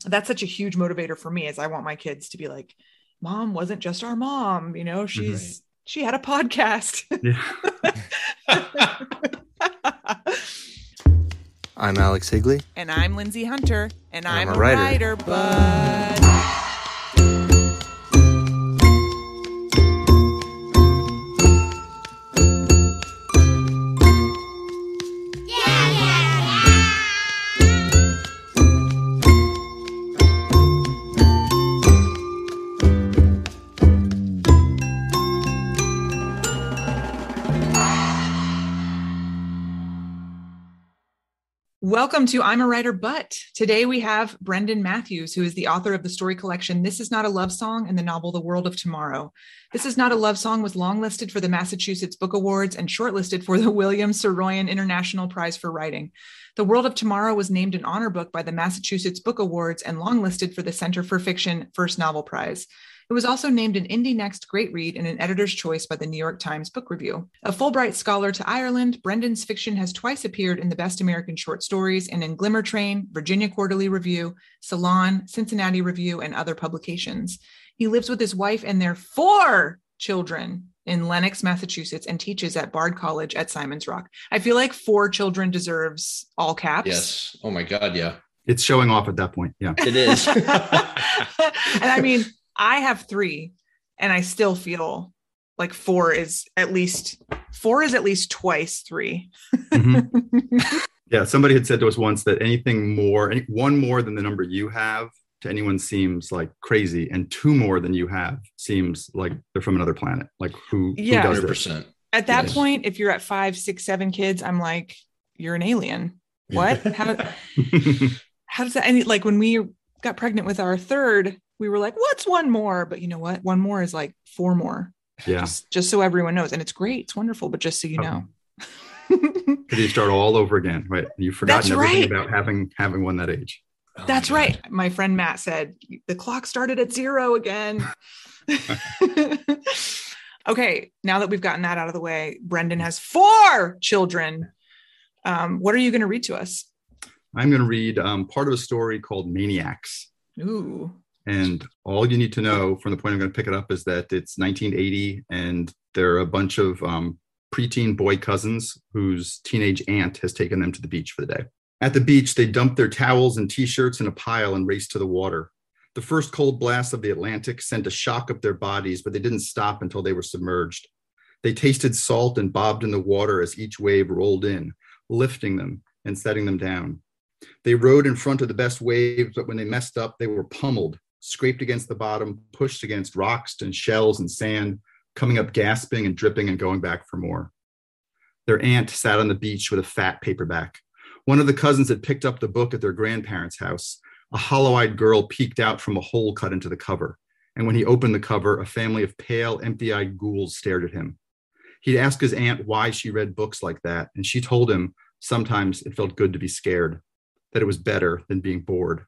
that's such a huge motivator for me, is I want my kids to be like, Mom wasn't just our mom, she had a podcast. Yeah. I'm Alex Higley. And I'm Lindsay Hunter. And I'm a writer. writer, bud. Welcome to I'm a Writer, But. Today we have Brendan Matthews, who is the author of the story collection This Is Not a Love Song and the novel The World of Tomorrow. This Is Not a Love Song was longlisted for the Massachusetts Book Awards and shortlisted for the William Saroyan International Prize for Writing. The World of Tomorrow was named an honor book by the Massachusetts Book Awards and longlisted for the Center for Fiction First Novel Prize. It was also named an Indie Next Great Read and an Editor's Choice by the New York Times Book Review. A Fulbright Scholar to Ireland, Brendan's fiction has twice appeared in the Best American Short Stories and in Glimmer Train, Virginia Quarterly Review, Salon, Cincinnati Review, and other publications. He lives with his wife and their 4 children in Lenox, Massachusetts, and teaches at Bard College at Simon's Rock. I feel like 4 children deserves all caps. Yes. Oh my God. Yeah. It's showing off at that point. Yeah. It is. And I mean, I have 3 and I still feel like 4 is at least twice 3. Mm-hmm. Yeah. Somebody had said to us once that one more than the number you have to anyone seems like crazy, and 2 more than you have seems like they're from another planet. Like who does 100%. this? At that point, if you're at 5, 6, 7 kids, I'm like, you're an alien. What? How does that? And like when we got pregnant with our 3rd, we were like, what's 1 more? But you know what? 1 more is like 4 more. Yeah. Just so everyone knows. And it's great. It's wonderful. But just so you know. Because you start all over again, right? You've forgotten everything about having one that age. That's right. My friend Matt said, the clock started at 0 again. Okay. Now that we've gotten that out of the way, Brendan has 4 children. What are you going to read to us? I'm going to read part of a story called Maniacs. Ooh. And all you need to know from the point I'm going to pick it up is that it's 1980 and there are a bunch of preteen boy cousins whose teenage aunt has taken them to the beach for the day. At the beach, they dumped their towels and t-shirts in a pile and raced to the water. The first cold blast of the Atlantic sent a shock up their bodies, but they didn't stop until they were submerged. They tasted salt and bobbed in the water as each wave rolled in, lifting them and setting them down. They rode in front of the best waves, but when they messed up, they were pummeled, scraped against the bottom, pushed against rocks and shells and sand, coming up gasping and dripping and going back for more. Their aunt sat on the beach with a fat paperback. One of the cousins had picked up the book at their grandparents' house. A hollow-eyed girl peeked out from a hole cut into the cover. And when he opened the cover, a family of pale, empty-eyed ghouls stared at him. He'd asked his aunt why she read books like that, and she told him sometimes it felt good to be scared, that it was better than being bored.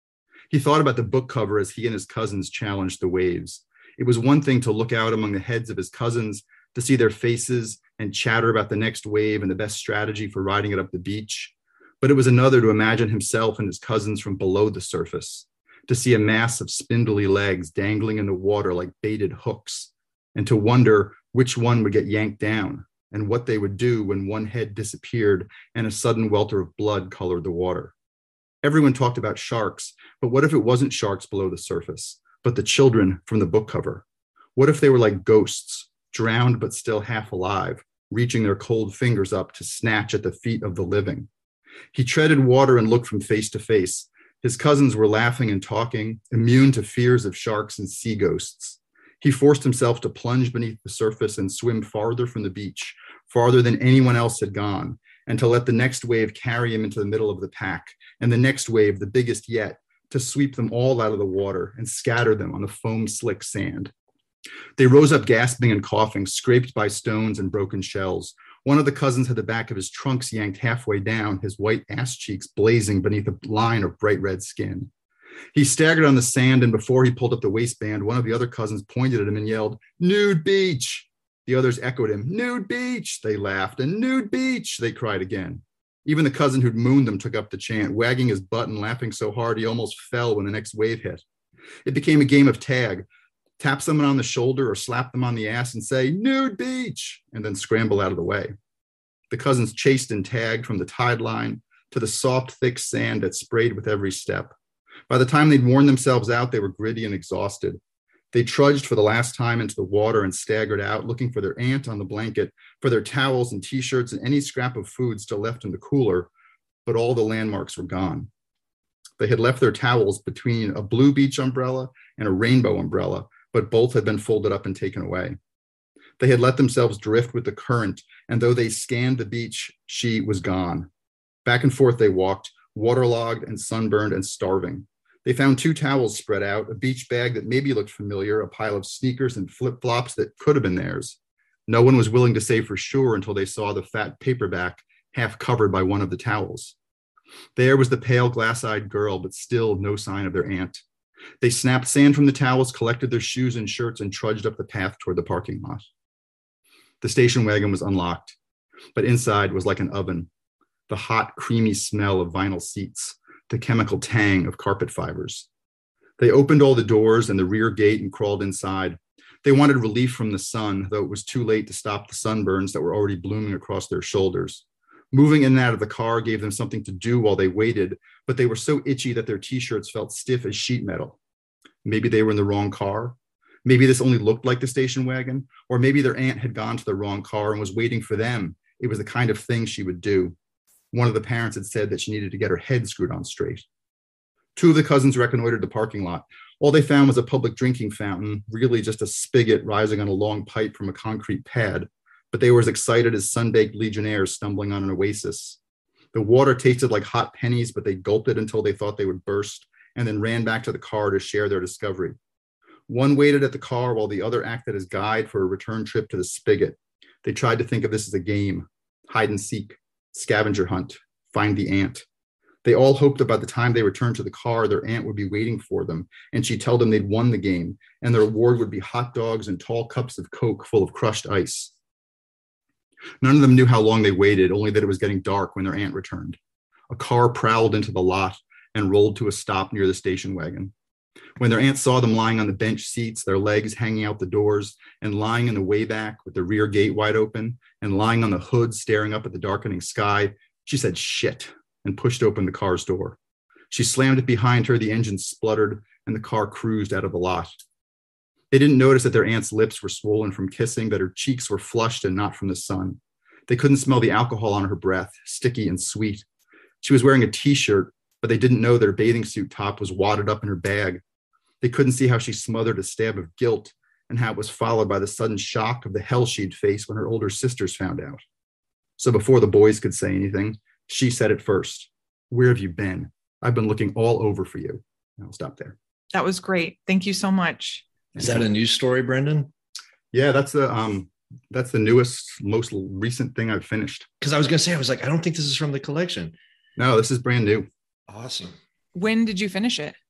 He thought about the book cover as he and his cousins challenged the waves. It was one thing to look out among the heads of his cousins, to see their faces and chatter about the next wave and the best strategy for riding it up the beach. But it was another to imagine himself and his cousins from below the surface, to see a mass of spindly legs dangling in the water like baited hooks, and to wonder which one would get yanked down and what they would do when one head disappeared and a sudden welter of blood colored the water. Everyone talked about sharks, but what if it wasn't sharks below the surface, but the children from the book cover? What if they were like ghosts, drowned but still half alive, reaching their cold fingers up to snatch at the feet of the living? He treaded water and looked from face to face. His cousins were laughing and talking, immune to fears of sharks and sea ghosts. He forced himself to plunge beneath the surface and swim farther from the beach, farther than anyone else had gone, and to let the next wave carry him into the middle of the pack, and the next wave, the biggest yet, to sweep them all out of the water and scatter them on the foam-slick sand. They rose up gasping and coughing, scraped by stones and broken shells. One of the cousins had the back of his trunks yanked halfway down, his white ass cheeks blazing beneath a line of bright red skin. He staggered on the sand, and before he pulled up the waistband, one of the other cousins pointed at him and yelled, "Nude beach!" The others echoed him, "Nude beach!" They laughed, and "Nude beach!" they cried again. Even the cousin who'd mooned them took up the chant, wagging his butt and laughing so hard he almost fell when the next wave hit. It became a game of tag. Tap someone on the shoulder or slap them on the ass and say, "Nude beach," and then scramble out of the way. The cousins chased and tagged from the tide line to the soft, thick sand that sprayed with every step. By the time they'd worn themselves out, they were gritty and exhausted. They trudged for the last time into the water and staggered out, looking for their aunt on the blanket, for their towels and T-shirts and any scrap of food still left in the cooler, but all the landmarks were gone. They had left their towels between a blue beach umbrella and a rainbow umbrella, but both had been folded up and taken away. They had let themselves drift with the current, and though they scanned the beach, she was gone. Back and forth they walked, waterlogged and sunburned and starving. They found 2 towels spread out, a beach bag that maybe looked familiar, a pile of sneakers and flip-flops that could have been theirs. No one was willing to say for sure until they saw the fat paperback half covered by one of the towels. There was the pale, glass-eyed girl, but still no sign of their aunt. They snapped sand from the towels, collected their shoes and shirts, and trudged up the path toward the parking lot. The station wagon was unlocked, but inside was like an oven. The hot, creamy smell of vinyl seats, the chemical tang of carpet fibers. They opened all the doors and the rear gate and crawled inside. They wanted relief from the sun, though it was too late to stop the sunburns that were already blooming across their shoulders. Moving in and out of the car gave them something to do while they waited, but they were so itchy that their T-shirts felt stiff as sheet metal. Maybe they were in the wrong car. Maybe this only looked like the station wagon, or maybe their aunt had gone to the wrong car and was waiting for them. It was the kind of thing she would do. One of the parents had said that she needed to get her head screwed on straight. 2 of the cousins reconnoitered the parking lot. All they found was a public drinking fountain, really just a spigot rising on a long pipe from a concrete pad, but they were as excited as sun-baked legionnaires stumbling on an oasis. The water tasted like hot pennies, but they gulped it until they thought they would burst, and then ran back to the car to share their discovery. One waited at the car while the other acted as guide for a return trip to the spigot. They tried to think of this as a game, hide and seek, scavenger hunt, find the aunt. They all hoped that by the time they returned to the car, their aunt would be waiting for them, and she'd tell them they'd won the game, and their reward would be hot dogs and tall cups of Coke full of crushed ice. None of them knew how long they waited, only that it was getting dark when their aunt returned. A car prowled into the lot and rolled to a stop near the station wagon. When their aunt saw them lying on the bench seats, their legs hanging out the doors, and lying in the way back with the rear gate wide open, and lying on the hood staring up at the darkening sky, she said, "Shit," and pushed open the car's door. She slammed it behind her, the engine spluttered, and the car cruised out of the lot. They didn't notice that their aunt's lips were swollen from kissing, that her cheeks were flushed and not from the sun. They couldn't smell the alcohol on her breath, sticky and sweet. She was wearing a T-shirt, but they didn't know that her bathing suit top was wadded up in her bag. They couldn't see how she smothered a stab of guilt and how it was followed by the sudden shock of the hell she'd face when her older sisters found out. So before the boys could say anything, she said it first. "Where have you been? I've been looking all over for you." And I'll stop there. That was great. Thank you so much. Is that a news story, Brendan? Yeah, that's the newest, most recent thing I've finished. Because I was going to say, I don't think this is from the collection. No, this is brand new. Awesome. When did you finish it?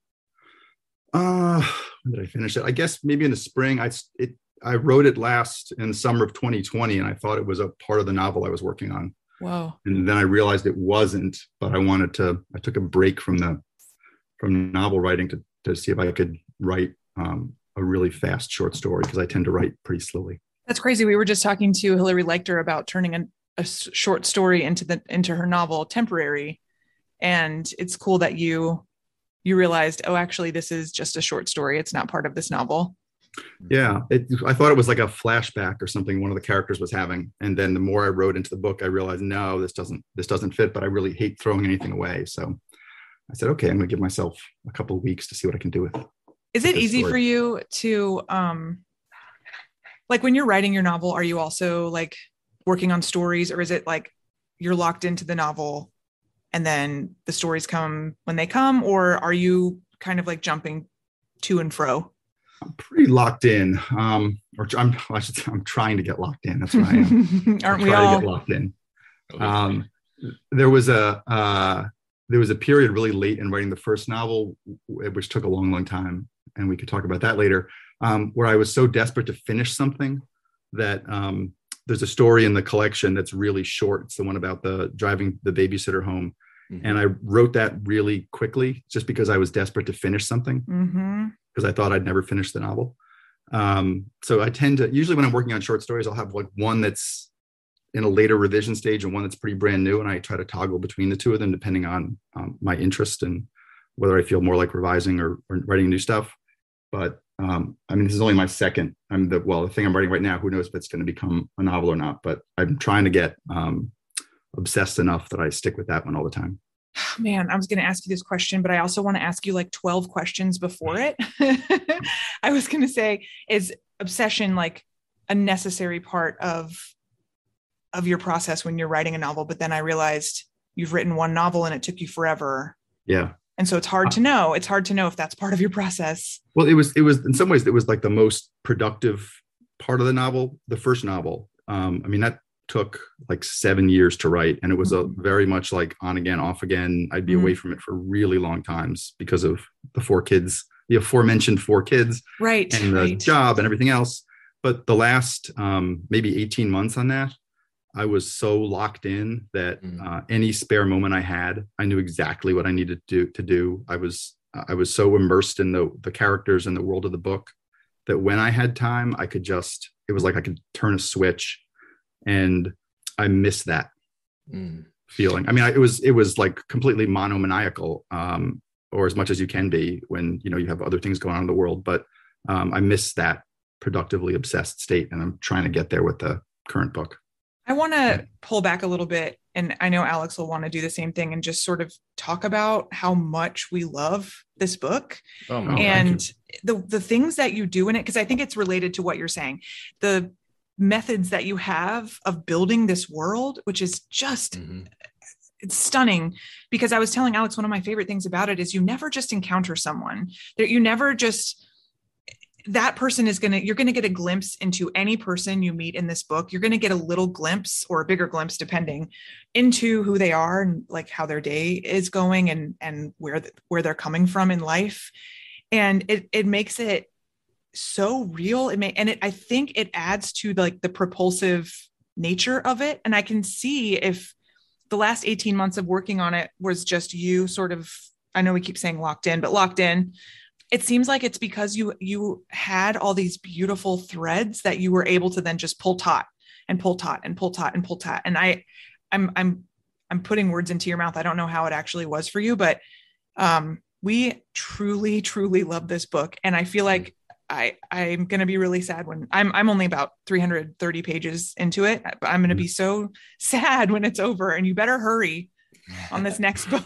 When did I finish it? I guess maybe in the spring. I wrote it last in the summer of 2020, and I thought it was a part of the novel I was working on. Whoa. And then I realized it wasn't, but I took a break from novel writing to see if I could write a really fast short story, because I tend to write pretty slowly. That's crazy. We were just talking to Hilary Lecter about turning a short story into her novel Temporary. And it's cool that you realized, oh, actually, this is just a short story. It's not part of this novel. Yeah, I thought it was like a flashback or something one of the characters was having. And then the more I wrote into the book, I realized, no, this doesn't fit, but I really hate throwing anything away. So I said, okay, I'm going to give myself a couple of weeks to see what I can do with it. Is it easy for you to, like when you're writing your novel, are you also like working on stories, or is it like you're locked into the novel and then the stories come when they come, or are you kind of like jumping to and fro? I'm pretty locked in. I'm trying to get locked in. That's what I am. Aren't we all? To get locked in. There was a period really late in writing the first novel, which took a long, long time, and we could talk about that later, where I was so desperate to finish something that there's a story in the collection that's really short. It's the one about the driving the babysitter home. Mm-hmm. And I wrote that really quickly just because I was desperate to finish something, because I thought I'd never finish the novel. So I tend to, usually when I'm working on short stories, I'll have like one that's in a later revision stage and one that's pretty brand new. And I try to toggle between the two of them depending on my interest and whether I feel more like revising or writing new stuff. But I mean, this is only my second. The thing I'm writing right now, who knows if it's going to become a novel or not, but I'm trying to get obsessed enough that I stick with that one all the time. Man, I was going to ask you this question, but I also want to ask you like 12 questions before it. I was going to say, is obsession like a necessary part of your process when you're writing a novel? But then I realized you've written one novel and it took you forever. Yeah. And so it's hard to know. It's hard to know if that's part of your process. Well, it was in some ways, it was like the most productive part of the novel, the first novel. I mean, that took like 7 years to write. And it was a very much like on again, off again. I'd be away from it for really long times because of the 4 kids, the aforementioned 4 kids, right, and the job and everything else. But the last maybe 18 months on that, I was so locked in that any spare moment I had, I knew exactly what I needed to do. I was so immersed in the characters and the world of the book that when I had time, it was like I could turn a switch, and I miss that feeling. I mean, it was like completely monomaniacal, or as much as you can be when, you have other things going on in the world. But I miss that productively obsessed state, and I'm trying to get there with the current book. I want to pull back a little bit, and I know Alex will want to do the same thing and just sort of talk about how much we love this book and the things that you do in it, because I think it's related to what you're saying. The methods that you have of building this world, which is just it's stunning, because I was telling Alex, one of my favorite things about it is you never just encounter someone that you never just, that person you're going to get a glimpse into any person you meet in this book. You're going to get a little glimpse or a bigger glimpse, depending, into who they are and like how their day is going and where they're coming from in life. And it makes it so real. I think it adds to like the propulsive nature of it. And I can see if the last 18 months of working on it was just you sort of, I know we keep saying locked in, it seems like it's because you had all these beautiful threads that you were able to then just pull taut and pull taut and pull taut and pull taut. And I'm putting words into your mouth. I don't know how it actually was for you, but we truly, truly love this book. And I feel like I'm going to be really sad when I'm only about 330 pages into it, but I'm going to be so sad when it's over, and you better hurry on this next book.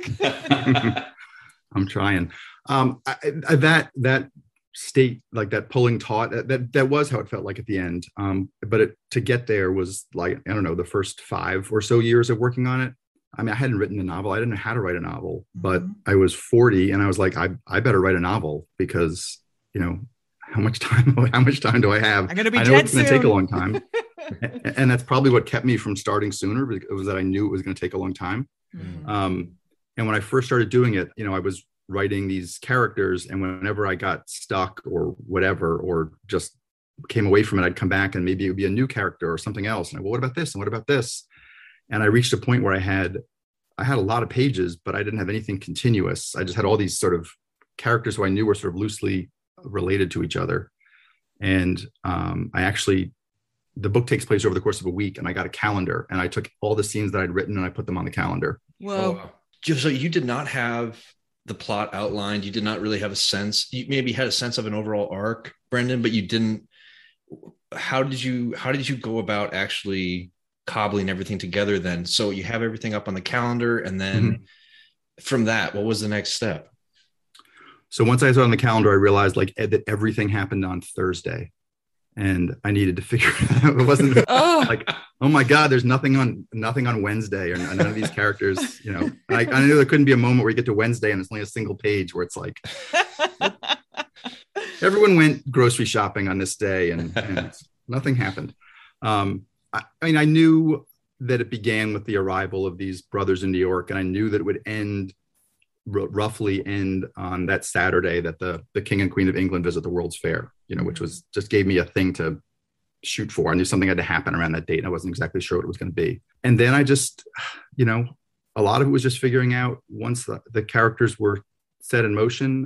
I'm trying. That state, like that pulling taut, that was how it felt like at the end. But to get there was like, I don't know, the first 5 or so years of working on it. I mean, I hadn't written a novel. I didn't know how to write a novel, but I was 40 and I was like, I better write a novel because, how much time do I have? I'm going to be I know dead it's going to take a long time. soon. And that's probably what kept me from starting sooner, was that I knew it was going to take a long time. And when I first started doing it, I was writing these characters, and whenever I got stuck or whatever, or just came away from it, I'd come back and maybe it would be a new character or something else. And what about this? And what about this? And I reached a point where I had a lot of pages, but I didn't have anything continuous. I just had all these sort of characters who I knew were sort of loosely related to each other. And the book takes place over the course of a week, and I got a calendar, and I took all the scenes that I'd written and I put them on the calendar. Whoa. So you did not have the plot outlined. You did not really have a sense. You maybe had a sense of an overall arc, Brendan, but you didn't. How did you go about actually cobbling everything together then? So you have everything up on the calendar, and then from that, what was the next step? So once I saw it on the calendar, I realized that everything happened on Thursday, and I needed to figure it out. It wasn't like, oh my God, there's nothing on Wednesday, or none of these characters, I knew there couldn't be a moment where you get to Wednesday and it's only a single page where it's like, everyone went grocery shopping on this day and nothing happened. I knew that it began with the arrival of these brothers in New York, and I knew that it would roughly end on that Saturday that the King and Queen of England visit the World's Fair, which was just gave me a thing to shoot for. I knew something had to happen around that date, and I wasn't exactly sure what it was going to be. And then I just, a lot of it was just figuring out, once the characters were set in motion,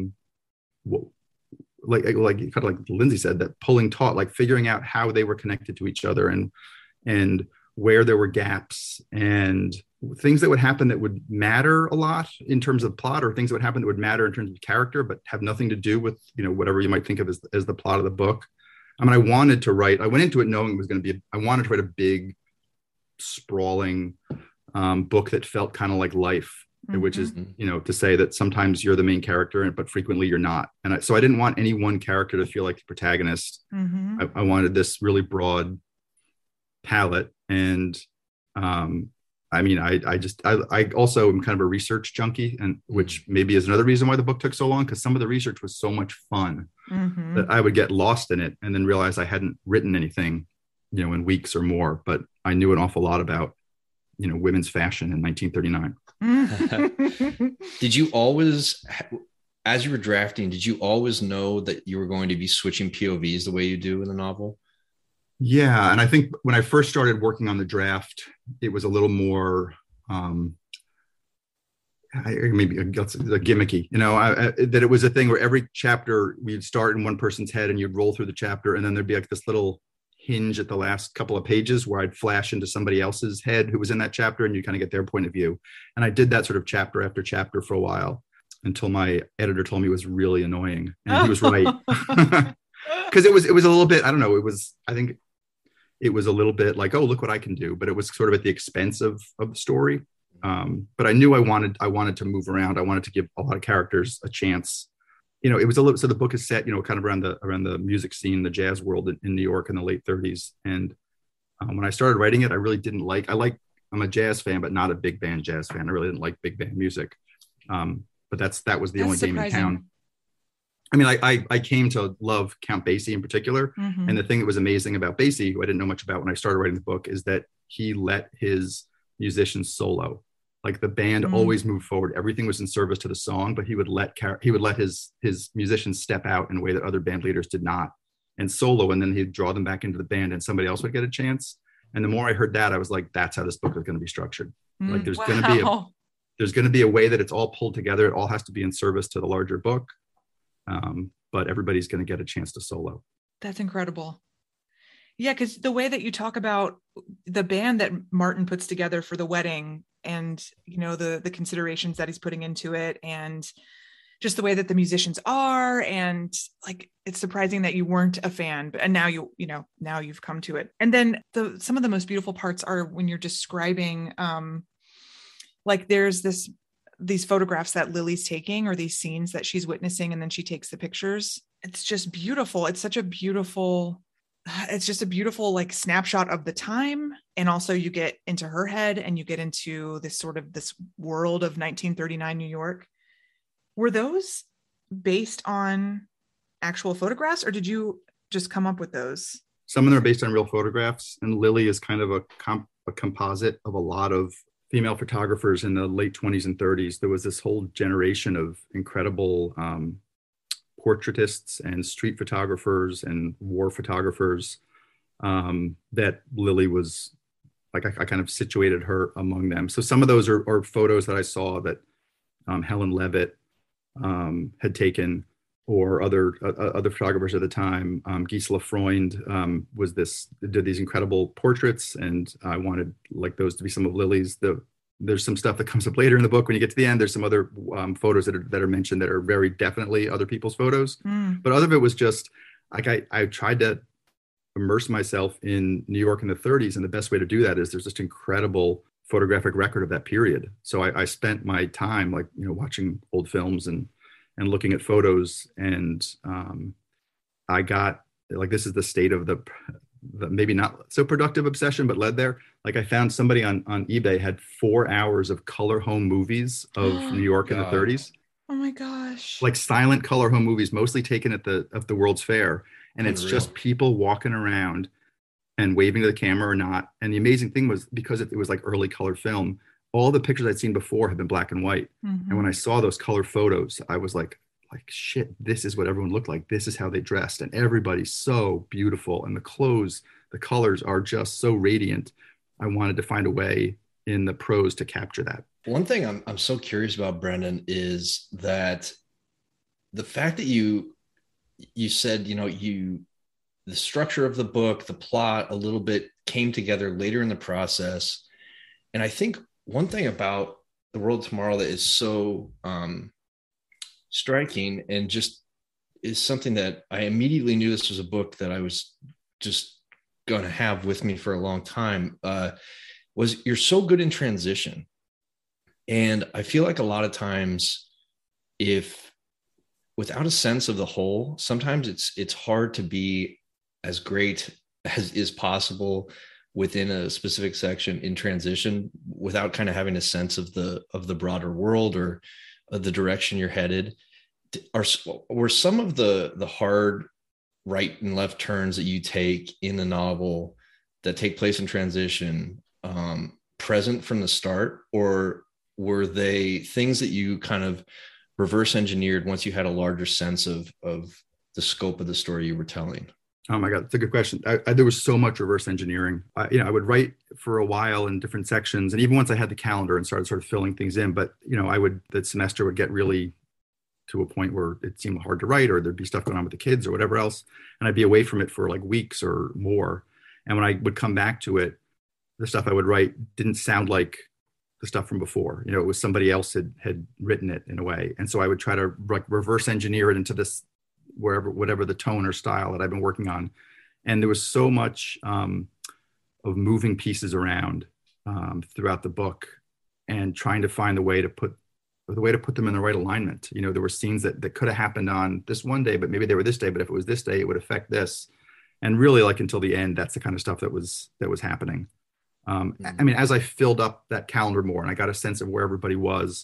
like kind of like Lindsay said, that pulling taut, like figuring out how they were connected to each other, and where there were gaps and things that would happen that would matter a lot in terms of plot, or things that would happen that would matter in terms of character, but have nothing to do with, whatever you might think of as the plot of the book. I mean, I went into it knowing it was going to be, I wanted to write a big, sprawling book that felt kind of like life, which is, to say that sometimes you're the main character, but frequently you're not. And so I didn't want any one character to feel like the protagonist. I wanted this really broad palette. And I also am kind of a research junkie, and which maybe is another reason why the book took so long, because some of the research was so much fun that I would get lost in it and then realize I hadn't written anything, in weeks or more, but I knew an awful lot about, women's fashion in 1939. Did you always, as you were drafting, did you always know that you were going to be switching POVs the way you do in the novel? Yeah. And I think when I first started working on the draft, it was a little more, maybe that's gimmicky, that it was a thing where every chapter we'd start in one person's head and you'd roll through the chapter, and then there'd be like this little hinge at the last couple of pages where I'd flash into somebody else's head who was in that chapter, and you kind of get their point of view. And I did that sort of chapter after chapter for a while, until my editor told me it was really annoying. And he was right. Because it was a little bit, I don't know, I think it was a little bit like, oh, look what I can do. But it was sort of at the expense of the story. But I knew I wanted to move around. I wanted to give a lot of characters a chance. It was a little, so the book is set, kind of around the music scene, the jazz world in New York in the late 30s. And when I started writing it, I really didn't I'm a jazz fan, but not a big band jazz fan. I really didn't like big band music. But that was the only game in town. I mean, I came to love Count Basie in particular. And the thing that was amazing about Basie, who I didn't know much about when I started writing the book, is that he let his musicians solo. Like, the band always moved forward. Everything was in service to the song, but he would let his musicians step out in a way that other band leaders did not, and solo. And then he'd draw them back into the band, and somebody else would get a chance. And the more I heard that, I was like, that's how this book is going to be structured. Like, there's going to be a way that it's all pulled together. It all has to be in service to the larger book. But everybody's going to get a chance to solo. That's incredible. Yeah, because the way that you talk about the band that Martin puts together for the wedding, and the considerations that he's putting into it, and just the way that the musicians are, and like, it's surprising that you weren't a fan, and now you've come to it. And then some of the most beautiful parts are when you're describing, like, there's these photographs that Lily's taking, or these scenes that she's witnessing, and then she takes the pictures. It's just beautiful. It's just a beautiful like snapshot of the time. And also you get into her head, and you get into this world of 1939 New York. Were those based on actual photographs, or did you just come up with those? Some of them are based on real photographs, and Lily is kind of a composite of a lot of female photographers in the late 20s and 30s. There was this whole generation of incredible portraitists and street photographers and war photographers that Lily was like, I kind of situated her among them. So some of those are photos that I saw that Helen Levitt had taken, or other photographers at the time. Gisela Freund did these incredible portraits, and I wanted like those to be some of Lily's. There's some stuff that comes up later in the book when you get to the end. There's some other photos that are mentioned that are very definitely other people's photos. But other of it was just like, I tried to immerse myself in New York in the 30s, and the best way to do that is there's just incredible photographic record of that period. So I spent my time like watching old films and looking at photos, and I got like, this is the state of the maybe not so productive obsession, but led there. Like, I found somebody on eBay had 4 hours of color home movies of New York in the 30s. Oh my gosh. Like silent color home movies, mostly taken at the World's Fair. And it's just people walking around and waving to the camera or not. And the amazing thing was, because it was like early color film, all the pictures I'd seen before had been black and white. And when I saw those color photos, I was like, like, shit, this is what everyone looked like. This is how they dressed. And everybody's so beautiful. And the clothes, the colors are just so radiant. I wanted to find a way in the prose to capture that. One thing I'm so curious about, Brendan, is that the fact that you said, the structure of the book, the plot a little bit came together later in the process. And I think one thing about The World of Tomorrow that is so striking and just is something that I immediately knew this was a book that I was just going to have with me for a long time, was you're so good in transition. And I feel like a lot of times, if without a sense of the whole, sometimes it's hard to be as great as is possible within a specific section in transition without kind of having a sense of the broader world or the direction you're headed. Were some of the hard right and left turns that you take in the novel that take place in transition present from the start, or were they things that you kind of reverse engineered once you had a larger sense of the scope of the story you were telling? Oh my God, that's a good question. There was so much reverse engineering. I would write for a while in different sections, and even once I had the calendar and started sort of filling things in, but that semester would get really to a point where it seemed hard to write, or there'd be stuff going on with the kids or whatever else, and I'd be away from it for like weeks or more. And when I would come back to it, the stuff I would write didn't sound like the stuff from before. It was somebody else had written it in a way, and so I would try to like reverse engineer it into this whatever the tone or style that I've been working on. And there was so much of moving pieces around throughout the book, and trying to find the way to put them in the right alignment. There were scenes that could have happened on this one day, but maybe they were this day, but if it was this day, it would affect this. And really, like, until the end, that's the kind of stuff that was happening. I mean, as I filled up that calendar more and I got a sense of where everybody was,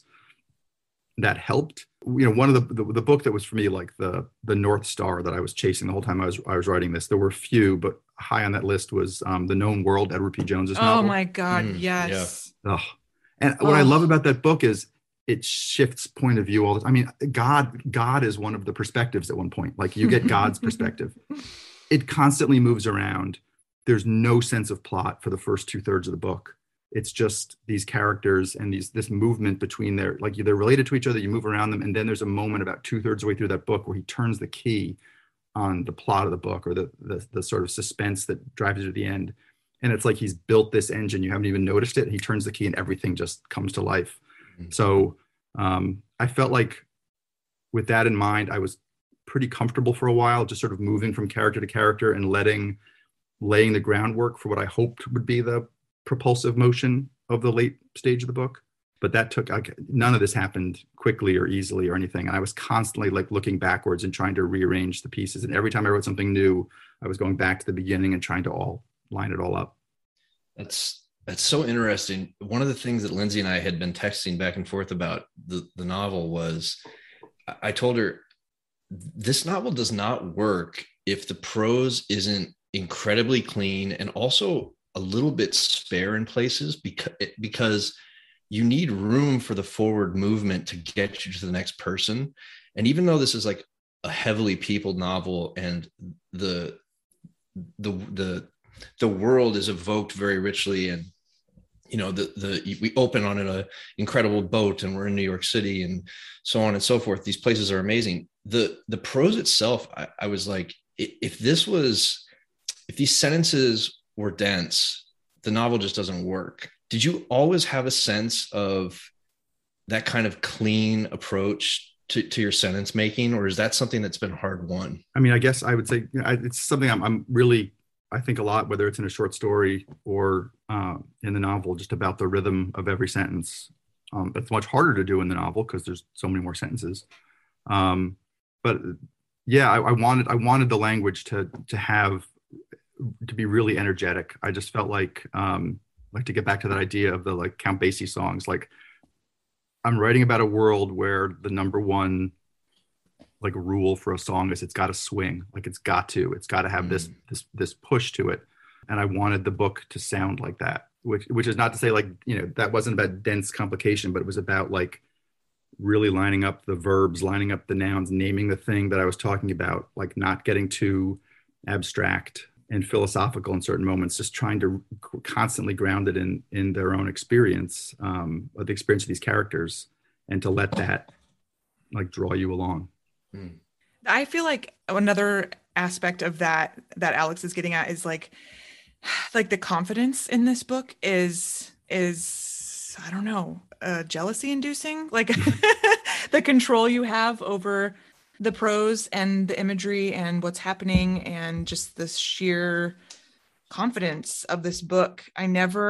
that helped. One of the book that was for me like the North Star that I was chasing the whole time I was writing this. There were few, but high on that list was The Known World, Edward P. Jones's novel. Oh my God, yes. Yeah. And what I love about that book is it shifts point of view all the time. I mean, God is one of the perspectives at one point. Like, you get God's perspective. It constantly moves around. There's no sense of plot for the first 2/3 of the book. It's just these characters and this movement between they're related to each other. You move around them, and then there's a moment about 2/3 of the way through that book where he turns the key on the plot of the book, or the sort of suspense that drives you to the end. And it's like he's built this engine. You haven't even noticed it. He turns the key, and everything just comes to life. Mm-hmm. So I felt like, with that in mind, I was pretty comfortable for a while, just sort of moving from character to character and laying the groundwork for what I hoped would be the propulsive motion of the late stage of the book. But that took, none of this happened quickly or easily or anything. And I was constantly like looking backwards and trying to rearrange the pieces. And every time I wrote something new, I was going back to the beginning and trying to line it all up. That's so interesting. One of the things that Lindsay and I had been texting back and forth about the novel was, I told her, this novel does not work if the prose isn't incredibly clean and also a little bit spare in places, because you need room for the forward movement to get you to the next person. And even though this is like a heavily peopled novel, and the world is evoked very richly, and we open on an incredible boat and we're in New York City and so on and so forth. These places are amazing. The prose itself, I was like, if these sentences were dense, the novel just doesn't work. Did you always have a sense of that kind of clean approach to your sentence making, or is that something that's been hard won? I mean, I guess I would say it's something I'm really, I think a lot, whether it's in a short story or in the novel, just about the rhythm of every sentence. It's much harder to do in the novel because there's so many more sentences. But yeah, I wanted the language to be really energetic. I just felt like to get back to that idea of the like Count Basie songs, like I'm writing about a world where the number one like rule for a song is it's got to swing, like it's got to have this push to it. And I wanted the book to sound like that, which is not to say like, that wasn't about dense complication, but it was about like really lining up the verbs, lining up the nouns, naming the thing that I was talking about, like not getting too abstract and philosophical in certain moments, just trying to constantly ground it in their own experience, of the experience of these characters, and to let that like draw you along. I feel like another aspect of that Alex is getting at is like the confidence in this book is I don't know, jealousy inducing, like the control you have over the prose and the imagery and what's happening, and just this sheer confidence of this book. I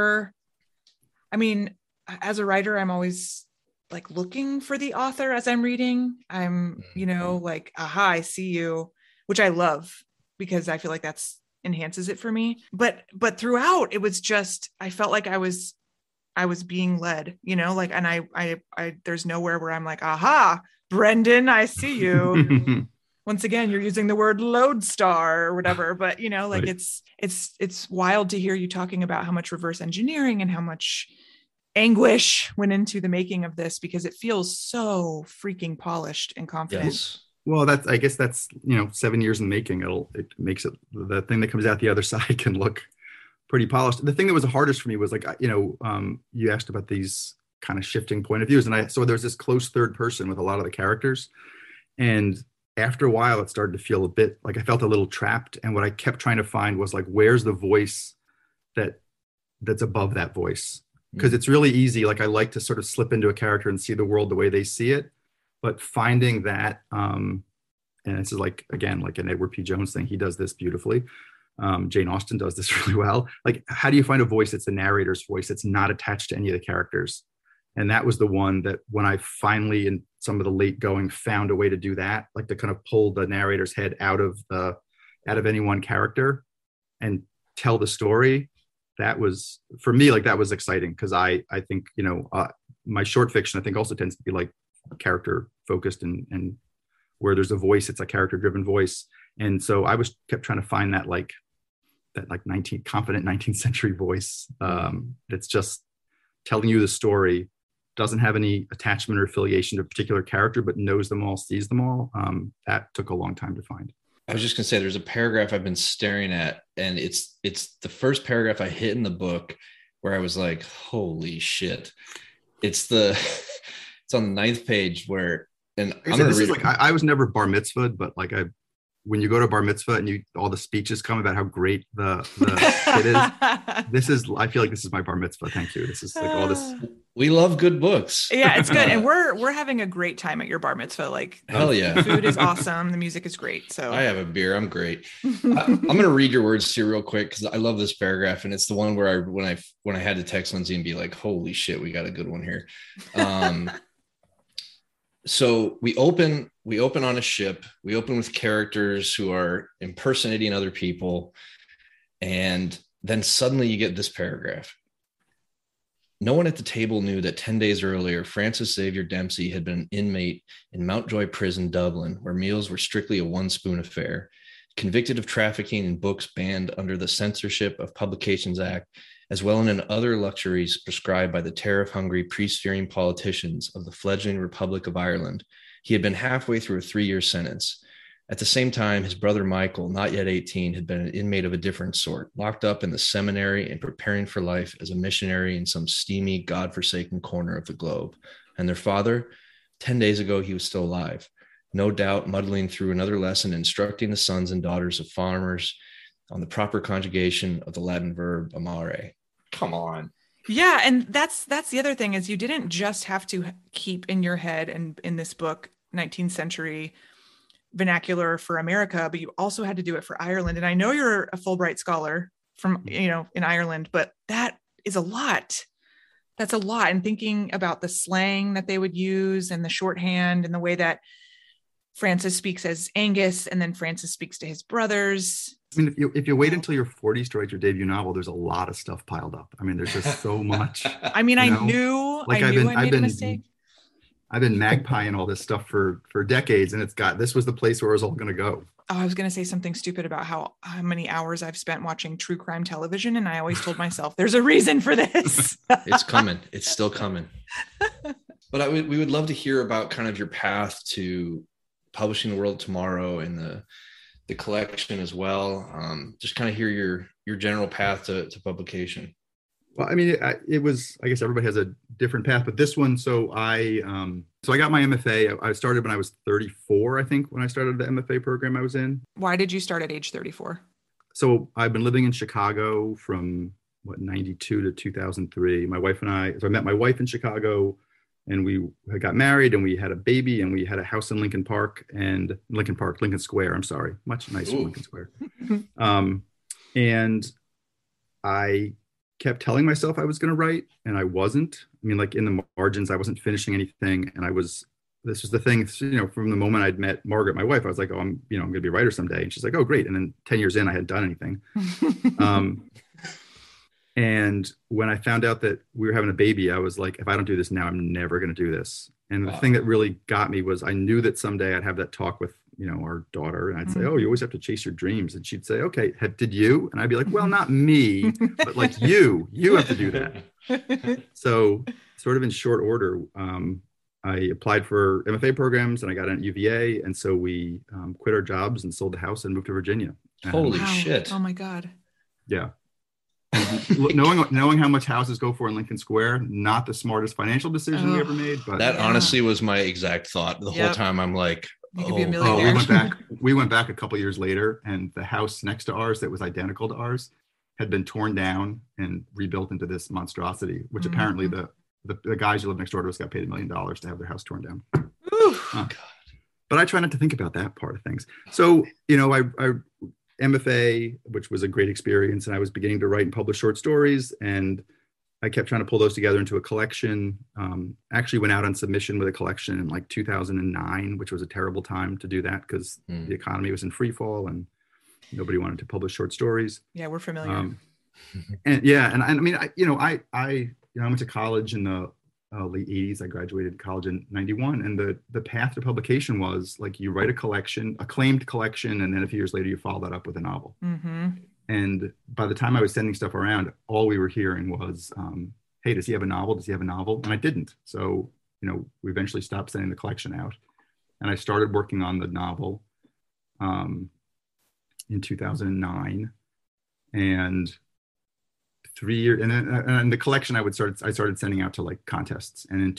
mean, as a writer, I'm always like looking for the author as I'm reading. I'm, like, aha, I see you, which I love because I feel like that's enhances it for me. But throughout, it was just, I felt like I was being led, like, and I there's nowhere where I'm like, aha, Brendan, I see you. Once again, you're using the word lodestar or whatever, but like right. It's wild to hear you talking about how much reverse engineering and how much anguish went into the making of this, because it feels so freaking polished and confident. Yes. Well, I guess that's 7 years in the making. It makes it, the thing that comes out the other side can look pretty polished. The thing that was the hardest for me was like, you asked about these kind of shifting point of views, and so there's this close third person with a lot of the characters, and after a while it started to feel a bit like I felt a little trapped. And what I kept trying to find was like, where's the voice that's above that voice? Because it's really easy. Like, I like to sort of slip into a character and see the world the way they see it, but finding that, and this is like, again, like an Edward P. Jones thing, he does this beautifully. Jane Austen does this really well. Like, how do you find a voice that's the narrator's voice, that's not attached to any of the characters? And that was the one that when I finally, in some of the late going, found a way to do that, like to kind of pull the narrator's head out of any one character and tell the story. That was, for me, like, that was exciting, because I think, my short fiction, I think, also tends to be like character focused, and where there's a voice, it's a character driven voice. And so I kept trying to find that confident 19th century voice, that's just telling you the story, doesn't have any attachment or affiliation to a particular character, but knows them all, sees them all. That took a long time to find. I was just going to say, there's a paragraph I've been staring at, and it's the first paragraph I hit in the book where I was like, holy shit. It's on the 9th page where, and I'm going to read it. Like, I was never bar mitzvahed, but like, when you go to bar mitzvah and all the speeches come about how great the kid is, I feel like this is my bar mitzvah. Thank you. This is like all this. We love good books. Yeah, it's good. And we're having a great time at your bar mitzvah. Like, hell yeah. The food is awesome. The music is great. So I have a beer. I'm great. I'm going to read your words to you real quick, because I love this paragraph. And it's the one where when I had to text Lindsay and be like, holy shit, we got a good one here. So we open on a ship. We open with characters who are impersonating other people. And then suddenly you get this paragraph. No one at the table knew that 10 days earlier, Francis Xavier Dempsey had been an inmate in Mountjoy Prison, Dublin, where meals were strictly a one-spoon affair. Convicted of trafficking in books banned under the Censorship of Publications Act, as well as in other luxuries prescribed by the tariff-hungry, priest-fearing politicians of the fledgling Republic of Ireland, he had been halfway through a 3-year sentence. At the same time, his brother Michael, not yet 18, had been an inmate of a different sort, locked up in the seminary and preparing for life as a missionary in some steamy, godforsaken corner of the globe. And their father, 10 days ago, he was still alive, no doubt muddling through another lesson, instructing the sons and daughters of farmers on the proper conjugation of the Latin verb amare. Come on. Yeah, and that's the other thing, is you didn't just have to keep in your head, and in this book, 19th century vernacular for America, but you also had to do it for Ireland. And I know you're a Fulbright scholar from, in Ireland, but that is a lot. That's a lot. And thinking about the slang that they would use and the shorthand and the way that Francis speaks as Angus, and then Francis speaks to his brothers. I mean, if you wait until your 40s to write your debut novel, there's a lot of stuff piled up. I mean, there's just so much. I mean, I knew I made a mistake. I've been magpieing all this stuff for decades, and this was the place where it was all going to go. Oh, I was going to say something stupid about how many hours I've spent watching true crime television. And I always told myself there's a reason for this. It's coming. It's still coming. But we would love to hear about kind of your path to publishing The World Tomorrow and the collection as well. Just kind of hear your general path to publication. Well, I mean, it was, I guess everybody has a different path, but this one, so I got my MFA. I started when I was 34, I think, when I started the MFA program I was in. Why did you start at age 34? So I've been living in Chicago from 92 to 2003. My wife and I met my wife in Chicago, and we got married, and we had a baby, and we had a house in Lincoln Square. I'm sorry, much nicer. Lincoln Square. And I kept telling myself I was going to write, and I wasn't. I mean, like in the margins, I wasn't finishing anything. And this was the thing, from the moment I'd met Margaret, my wife, I was like, oh, I'm going to be a writer someday. And she's like, oh, great. And then 10 years in, I hadn't done anything. And when I found out that we were having a baby, I was like, if I don't do this now, I'm never going to do this. And the thing that really got me was I knew that someday I'd have that talk with, our daughter, and I'd say, oh, you always have to chase your dreams. And she'd say, okay, did you? And I'd be like, well, not me, but like you have to do that. So sort of in short order, I applied for MFA programs, and I got in at UVA. And so we quit our jobs and sold the house and moved to Virginia. Holy shit. Oh my God. Yeah. knowing how much houses go for in Lincoln Square, not the smartest financial decision we ever made. But that honestly was my exact thought the whole time. I'm like, you could be a millionaire. We went back a couple years later, and the house next to ours that was identical to ours had been torn down and rebuilt into this monstrosity, which apparently the guys who live next door to us got paid $1 million to have their house torn down. But I try not to think about that part of things. So, I MFA, which was a great experience, and I was beginning to write and publish short stories, and I kept trying to pull those together into a collection. Actually went out on submission with a collection in like 2009, which was a terrible time to do that because the economy was in free fall and nobody wanted to publish short stories. Yeah, we're familiar. And I mean, I went to college in the late 80s. I graduated college in 91, and the path to publication was like you write a collection, acclaimed collection, and then a few years later you follow that up with a novel. And by the time I was sending stuff around, all we were hearing was, hey, does he have a novel? Does he have a novel? And I didn't. So, we eventually stopped sending the collection out, and I started working on the novel in 2009, and 3 years, and the collection I started sending out to like contests. And in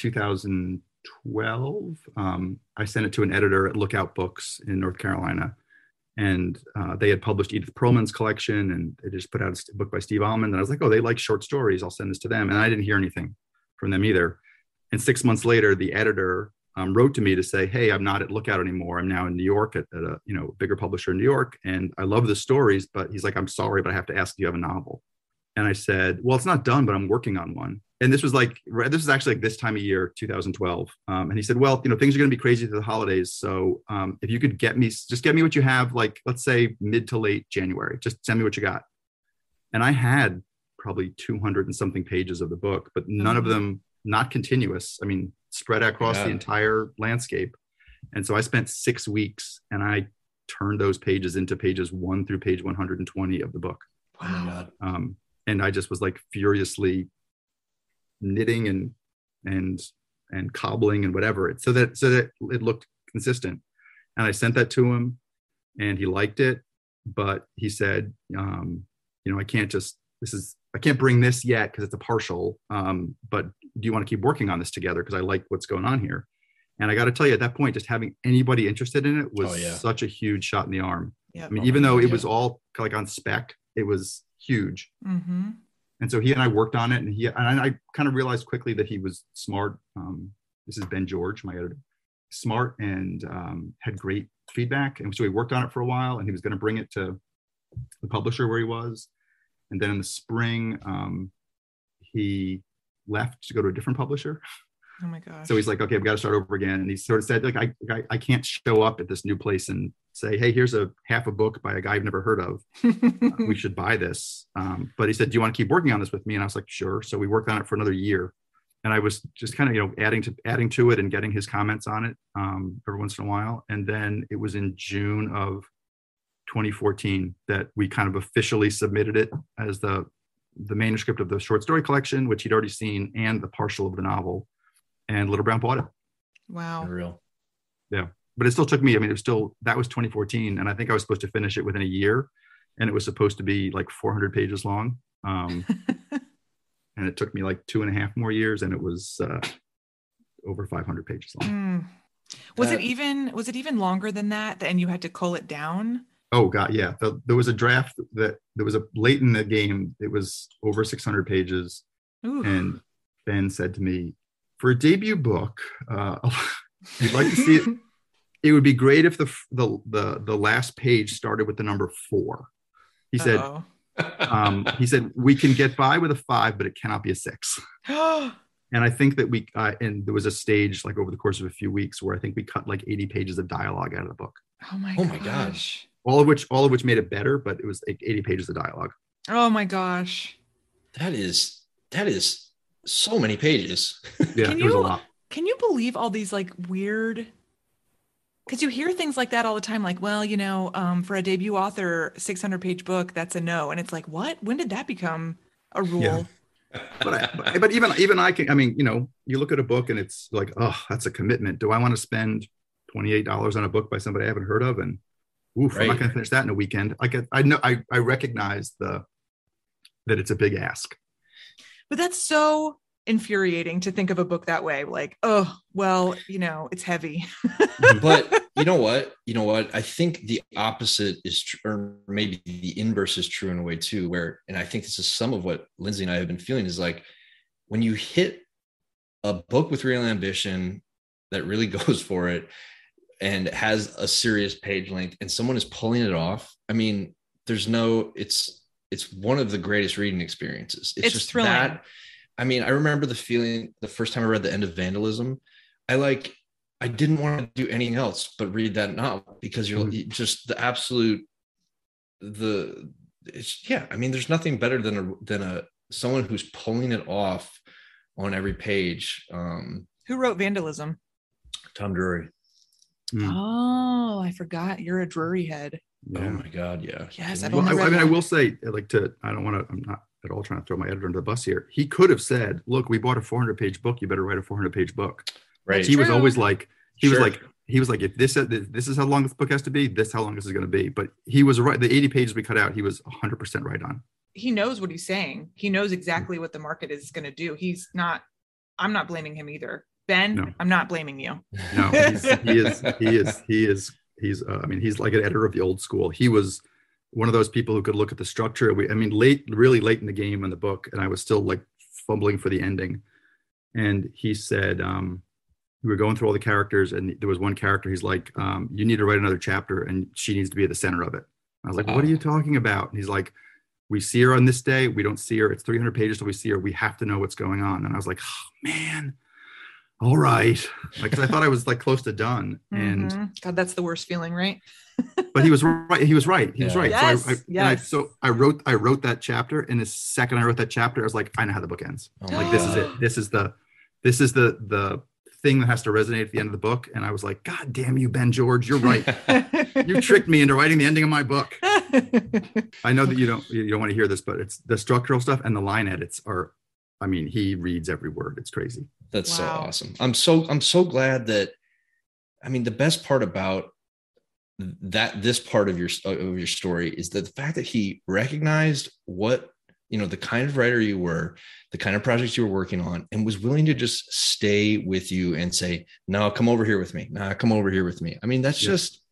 2012, I sent it to an editor at Lookout Books in North Carolina, and they had published Edith Perlman's collection, and they just put out a book by Steve Almond. And I was like, oh, they like short stories. I'll send this to them. And I didn't hear anything from them either. And 6 months later, the editor wrote to me to say, hey, I'm not at Lookout anymore. I'm now in New York at a bigger publisher in New York, and I love the stories, but he's like, I'm sorry, but I have to ask, do you have a novel? And I said, well, it's not done, but I'm working on one. And this was actually like this time of year, 2012. And he said, well, things are going to be crazy through the holidays. So if you could get me what you have, like, let's say mid to late January, just send me what you got. And I had probably 200 and something pages of the book, but none of them not continuous. I mean, spread across the entire landscape. And so I spent 6 weeks, and I turned those pages into pages 1 through page 120 of the book. Oh my God. And I just was like furiously knitting and cobbling and whatever, so that it looked consistent. And I sent that to him, and he liked it, but he said, I can't bring this yet because it's a partial. But do you want to keep working on this together? Because I like what's going on here. And I got to tell you, at that point, just having anybody interested in it was such a huge shot in the arm. Yep. I mean, even though it was all like on spec, it was huge. And so he and I worked on it, and I kind of realized quickly that he was smart. This is Ben George, my editor, smart, and had great feedback. And so we worked on it for a while, and he was going to bring it to the publisher where he was. And then in the spring, he left to go to a different publisher. Oh my gosh. So he's like, okay, I've got to start over again. And he sort of said, like, I can't show up at this new place and say, hey, here's a half a book by a guy I've never heard of. We should buy this. But he said, do you want to keep working on this with me? And I was like, sure. So we worked on it for another year. And I was just kind of, adding to it and getting his comments on it every once in a while. And then it was in June of 2014 that we kind of officially submitted it as the manuscript of the short story collection, which he'd already seen, and the partial of the novel. and Little Brown bought it. Wow. Unreal. Yeah. But it still took me, I mean, that was 2014. And I think I was supposed to finish it within a year. And it was supposed to be like 400 pages long. And it took me like 2.5 more years. And it was over 500 pages long. Was it even longer than that? And you had to cull it down? Oh God, yeah. There was a draft that there was a late in the game. It was over 600 pages. Ooh. And Ben said to me, for a debut book, you'd like to see it. It would be great if the last page started with the number 4. He said, we can get by with a 5, but it cannot be a 6. And I think that and there was a stage like over the course of a few weeks where I think we cut like 80 pages of dialogue out of the book. Oh my gosh. All of which made it better, but it was like 80 pages of dialogue. Oh my gosh. That is so many pages. Yeah, it was a lot. Can you believe all these like weird, because you hear things like that all the time, like, well, for a debut author, 600-page book, that's a no. And it's like, what? When did that become a rule? Yeah. But even I can, I mean, you look at a book and it's like, oh, that's a commitment. Do I want to spend $28 on a book by somebody I haven't heard of? And oof, right. I'm not going to finish that in a weekend. I recognize that it's a big ask. But that's so infuriating to think of a book that way. Like, oh, well, it's heavy. But you know what? I think the opposite is true, or maybe the inverse is true in a way too, and I think this is some of what Lindsay and I have been feeling is like when you hit a book with real ambition that really goes for it and has a serious page length and someone is pulling it off. I mean, it's one of the greatest reading experiences. It's just thrilling. That. I mean, I remember the feeling the first time I read The End of Vandalism. I didn't want to do anything else but read that novel because you're just the absolute I mean, there's nothing better than someone who's pulling it off on every page. Who wrote Vandalism? Tom Drury. Oh, I forgot. You're a Drury head. Yeah. Oh my God. Yeah. Yes. I will say, I'm not at all trying to throw my editor under the bus here. He could have said, look, we bought a 400-page book. You better write a 400-page book. Right. He was always like, he was like, if this is how long this book has to be, this is how long this is going to be. But he was right. The 80 pages we cut out, he was 100% right on. He knows what he's saying. He knows exactly what the market is going to do. I'm not blaming him either. Ben, no. I'm not blaming you. No, he is. He's like an editor of the old school. He was one of those people who could look at the structure. Really late in the game in the book, and I was still like fumbling for the ending. And he said, we were going through all the characters, and there was one character. He's like, you need to write another chapter, and she needs to be at the center of it. I was like, what are you talking about? And he's like, we see her on this day. We don't see her. It's 300 pages till we see her. We have to know what's going on. And I was like, oh, man. All right. Like, 'cause I thought I was like close to done. And God, that's the worst feeling, right? But he was right. He was right. He was right. Yes, so I wrote that chapter. And the second I wrote that chapter, I was like, I know how the book ends. Like, this is it. This is the thing that has to resonate at the end of the book. And I was like, God damn you, Ben George, you're right. You tricked me into writing the ending of my book. I know that you don't want to hear this, but it's the structural stuff and the line edits are, I mean, he reads every word. It's crazy. That's so awesome. I'm so glad that, I mean, the best part about this part of your story is that the fact that he recognized what, the kind of writer you were, the kind of projects you were working on, and was willing to just stay with you and say, no, come over here with me. Nah, come over here with me. I mean, that's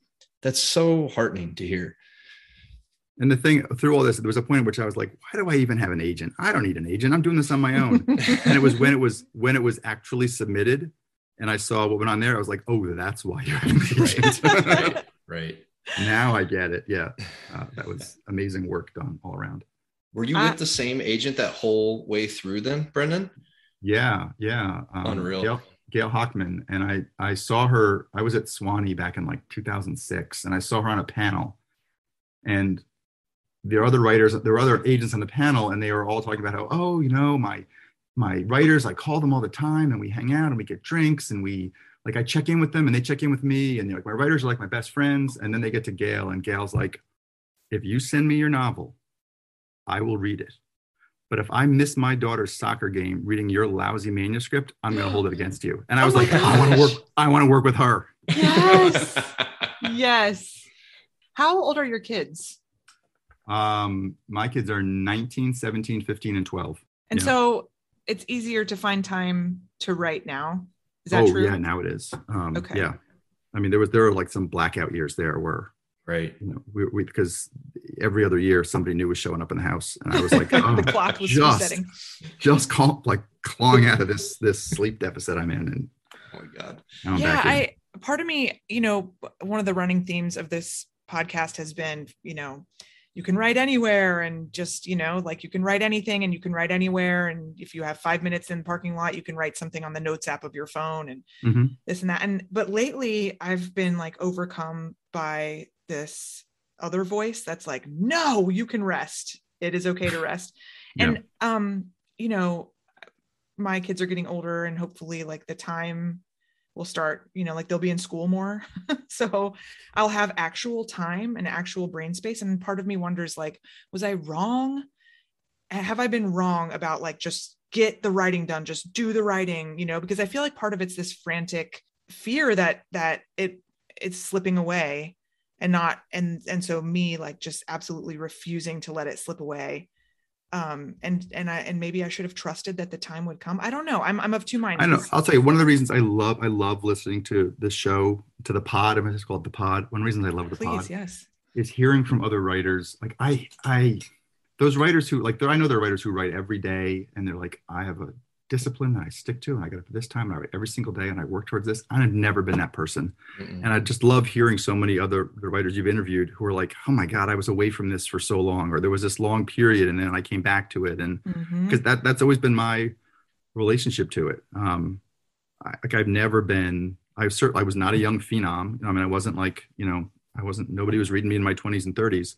so heartening to hear. And the thing through all this, there was a point at which I was like, why do I even have an agent? I don't need an agent. I'm doing this on my own. And it was when it was actually submitted and I saw what went on there, I was like, oh, that's why you're an agent. Right. Now I get it. Yeah. That was amazing work done all around. Were you with the same agent that whole way through then, Brendan? Yeah. Unreal. Gail Hockman. And I saw her, I was at Swanee back in like 2006 and I saw her on a panel and there were other agents on the panel and they were all talking about how, my writers, I call them all the time and we hang out and we get drinks and I check in with them and they check in with me and my writers are like my best friends. And then they get to Gail and Gail's like, if you send me your novel, I will read it. but if I miss my daughter's soccer game reading your lousy manuscript, I'm going to hold it against you. And I was like, I want to work with her. Yes. Yes. How old are your kids? My kids are 19, 17, 15, and 12. And so it's easier to find time to write now. Is that true? Yeah, now it is. Okay. Yeah. I mean, there were like some blackout years there where, right. You know, we because every other year somebody new was showing up in the house, and I was like, oh, the clock was resetting. Just clawing out of this sleep deficit I'm in. And oh my God. Yeah, part of me, you know, one of the running themes of this podcast has been, you know, you can write anywhere, and just, you know, like you can write anything and you can write anywhere. And if you have 5 minutes in the parking lot, you can write something on the notes app of your phone and this and that. But lately I've been like overcome by this other voice that's like, no, you can rest. It is okay to rest. Yeah. And, you know, my kids are getting older, and hopefully like the time will start, you know, like they'll be in school more. So I'll have actual time and actual brain space. And part of me wonders, like, was I wrong? Have I been wrong about like, just get the writing done, just do the writing, you know, because I feel like part of it's this frantic fear that it's slipping away, and not, and so me like just absolutely refusing to let it slip away. And maybe I should have trusted that the time would come. I don't know. I'm of two minds. I know. I'll tell you, one of the reasons I love listening to the show, to the pod. I mean, it's called the pod. One of the reasons I love the pod, yes, is hearing from other writers. Like those writers who like, I know there are writers who write every day, and they're like, I have a discipline that I stick to, and I got up at this time, and I write every single day, and I work towards this. I've never been that person. And I just love hearing so many other the writers you've interviewed who are like, oh my God, I was away from this for so long, or there was this long period and then I came back to it. And because that's always been my relationship to it. I've never been, I was not a young phenom. I mean, I wasn't like, you know, nobody was reading me in my 20s and 30s.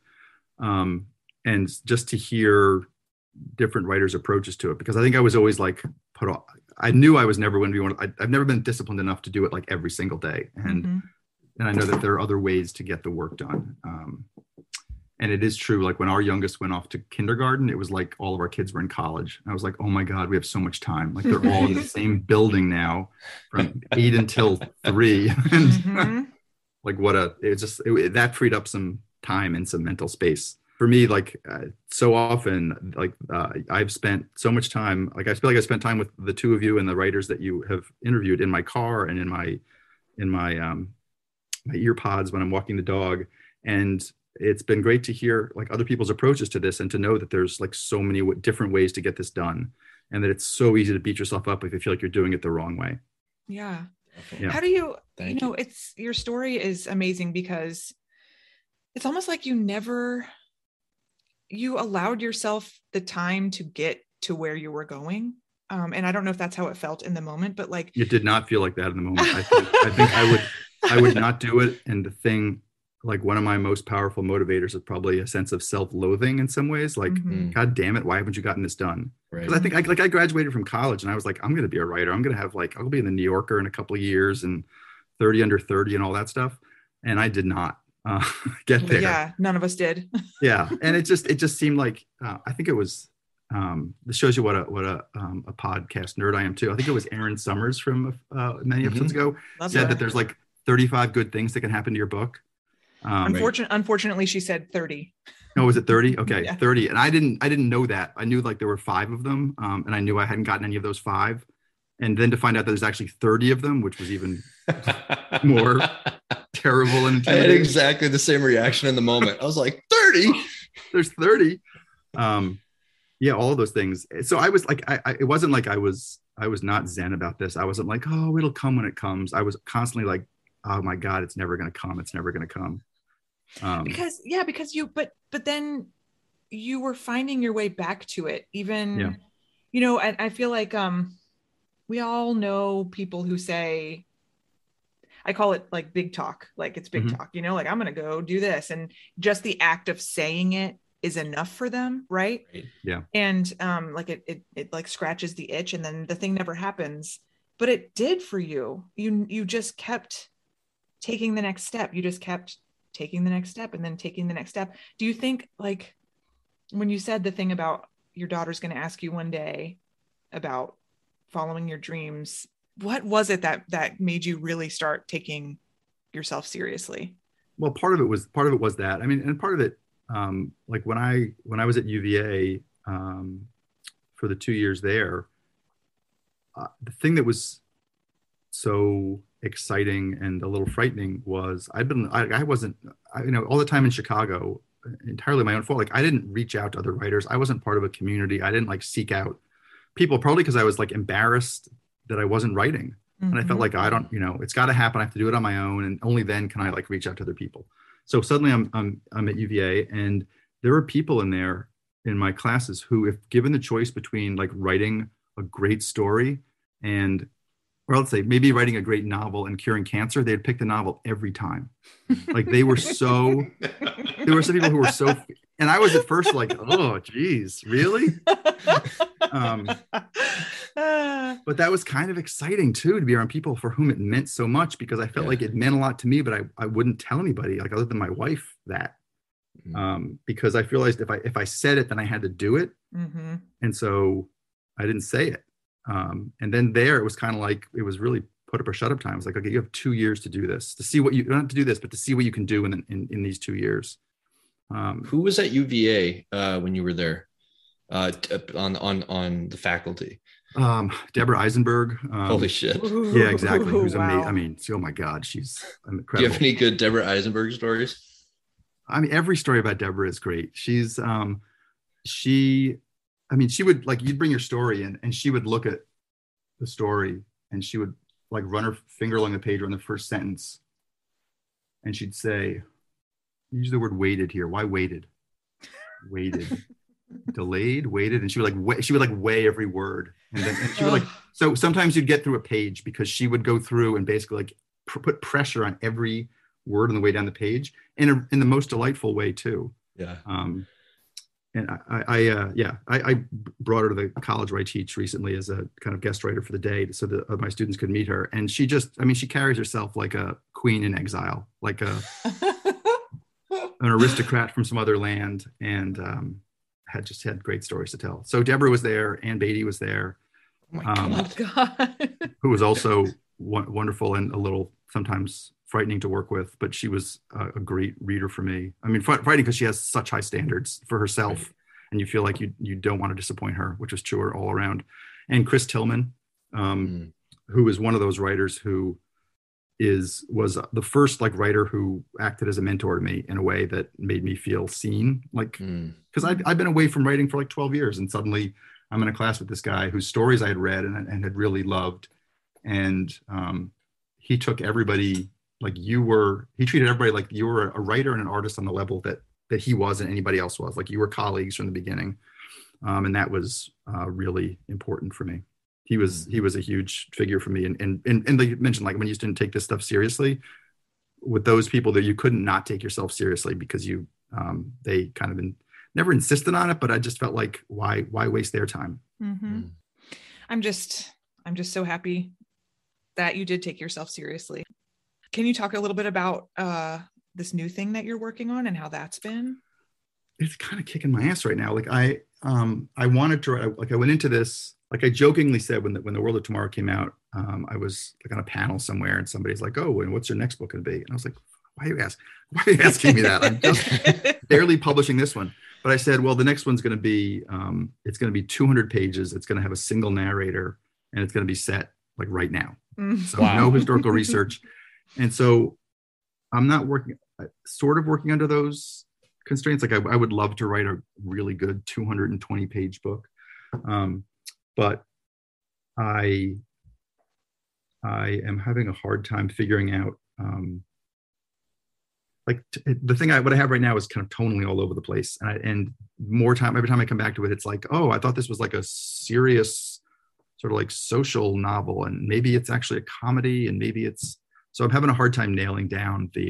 And just to hear different writers' approaches to it, because I think I was always like put off. I knew I was never going to be one. I've never been disciplined enough to do it like every single day, and I know that there are other ways to get the work done. And it is true. Like when our youngest went off to kindergarten, it was like all of our kids were in college. And I was like, oh my God, we have so much time. Like they're all in the same building now, from 8 until 3. And like that freed up some time and some mental space. For me, like so often, like I've spent so much time, like I feel like I spent time with the two of you and the writers that you have interviewed in my car and in my ear pods when I'm walking the dog. And it's been great to hear like other people's approaches to this, and to know that there's like so many different ways to get this done, and that it's so easy to beat yourself up if you feel like you're doing it the wrong way. Yeah. Yeah. How do you know, it's, your story is amazing because it's almost like you allowed yourself the time to get to where you were going. And I don't know if that's how it felt in the moment, but like, it did not feel like that in the moment. I think I would not do it. And the thing, like one of my most powerful motivators is probably a sense of self-loathing in some ways. Like, God damn it, why haven't you gotten this done? Because I think I graduated from college and I was like, I'm going to be a writer. I'm going to have I'll be in the New Yorker in a couple of years and 30 under 30 and all that stuff. And I did not get there. Yeah, none of us did. Yeah, and it just seemed like I think it was. This shows you what a podcast nerd I am too. I think it was Aaron Summers from many episodes ago said that there's like 35 good things that can happen to your book. Unfortunately, she said 30. No, was it 30? Okay, Yeah. 30. And I didn't know that. I knew like there were 5 of them, and I knew I hadn't gotten any of those 5. And then to find out that there's actually 30 of them, which was even more terrible and I had exactly the same reaction in the moment. I was like, 30? There's 30. Yeah, all of those things. So I was like, it wasn't like I was not zen about this. I wasn't like, oh, it'll come when it comes. I was constantly like, oh my God, it's never going to come. It's never going to come. Because you, but then you were finding your way back to it. Even, you know, I feel like, we all know people who say, I call it like big talk, like it's big talk, you know, like I'm going to go do this. And just the act of saying it is enough for them. Right. Yeah. And like it like scratches the itch, and then the thing never happens, but it did for you. You just kept taking the next step. You just kept taking the next step and then taking the next step. Do you think, like, when you said the thing about, your daughter's going to ask you one day about following your dreams. What was it that made you really start taking yourself seriously? Well, part of it was that. I mean, and part of it, like when I was at UVA for the 2 years there, the thing that was so exciting and a little frightening was I wasn't, all the time in Chicago, entirely my own fault. Like I didn't reach out to other writers. I wasn't part of a community. I didn't like seek out people, probably because I was like embarrassed that I wasn't writing. Mm-hmm. And I felt like I don't, it's got to happen. I have to do it on my own. And only then can I like reach out to other people. So suddenly I'm at UVA, and there are people in there in my classes who, if given the choice between like writing a great story or let's say maybe writing a great novel and curing cancer, they'd pick the novel every time. Like there were some people who were so, and I was at first like, oh, geez, really? But that was kind of exciting too, to be around people for whom it meant so much, because I felt like it meant a lot to me, but I wouldn't tell anybody, like other than my wife, that. Because I realized if I said it, then I had to do it. Mm-hmm. And so I didn't say it. And then there, it was kind of like, it was really put up or shut up time. It was like, okay, you have 2 years to do this, to see what you don't have to do this, but to see what you can do in these 2 years. Who was at UVA when you were there on the faculty? Deborah Eisenberg. Holy shit. Yeah, exactly. Who's amazing. I mean, oh my God, she's incredible. Do you have any good Deborah Eisenberg stories? I mean, every story about Deborah is great. She's, she would like, you'd bring your story in and she would look at the story and she would like run her finger along the page on the first sentence. And she'd say, use the word waited here. Why waited? Waited. Delayed, waited. And she would weigh every word. And she would so sometimes you'd get through a page because she would go through and basically like put pressure on every word on the way down the page in the most delightful way too. Yeah. And I brought her to the college where I teach recently as a kind of guest writer for the day so that my students could meet her. And she carries herself like a queen in exile, like an aristocrat from some other land, and had great stories to tell. So Deborah was there, Ann Beatty was there. Oh my God. Who was also wonderful and a little sometimes frightening to work with, but she was a great reader for me. I mean, frightening because she has such high standards for herself, right. And you feel like you don't want to disappoint her, which was true all around. And Chris Tillman, who is one of those writers who was the first like writer who acted as a mentor to me in a way that made me feel seen, like because I've been away from writing for like 12 years, and suddenly I'm in a class with this guy whose stories I had read and had really loved, and he took everybody he treated everybody like you were a writer and an artist on the level that he was and anybody else was, like you were colleagues from the beginning, and that was really important for me. He was a huge figure for me, and like you mentioned, like when you just didn't take this stuff seriously, with those people that you couldn't not take yourself seriously because they kind of never insisted on it, but I just felt like why waste their time? Mm-hmm. I'm just so happy that you did take yourself seriously. Can you talk a little bit about this new thing that you're working on and how that's been? It's kind of kicking my ass right now. Like I wanted to, like I went into this, like I jokingly said when the World of Tomorrow came out, I was like on a panel somewhere and somebody's like, oh, and what's your next book going to be? And I was like, why are you asking me that? I'm just barely publishing this one. But I said, well, the next one's going to be, it's going to be 200 pages. It's going to have a single narrator and it's going to be set like right now. So no historical research. And so I'm not sort of working under those constraints. Like I would love to write a really good 220 page book. But I am having a hard time figuring out, the thing what I have right now is kind of tonally all over the place. And more time, every time I come back to it, it's like, oh, I thought this was like a serious sort of like social novel. And maybe it's actually a comedy, and maybe so I'm having a hard time nailing down the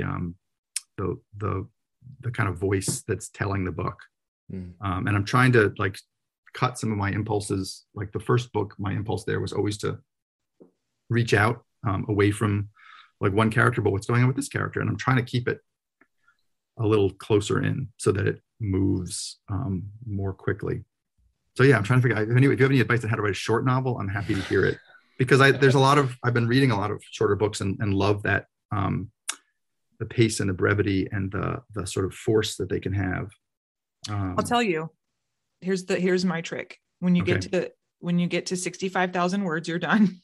kind of voice that's telling the book. And I'm trying to like cut some of my impulses. Like the first book, my impulse there was always to reach out away from like one character, but what's going on with this character? And I'm trying to keep it a little closer in so that it moves more quickly. So yeah, I'm trying to figure out, anyway, if you have any advice on how to write a short novel, I'm happy to hear it, because I've been reading a lot of shorter books and love that, the pace and the brevity and the sort of force that they can have. I'll tell you, here's my trick. When you get to 65,000 words, you're done.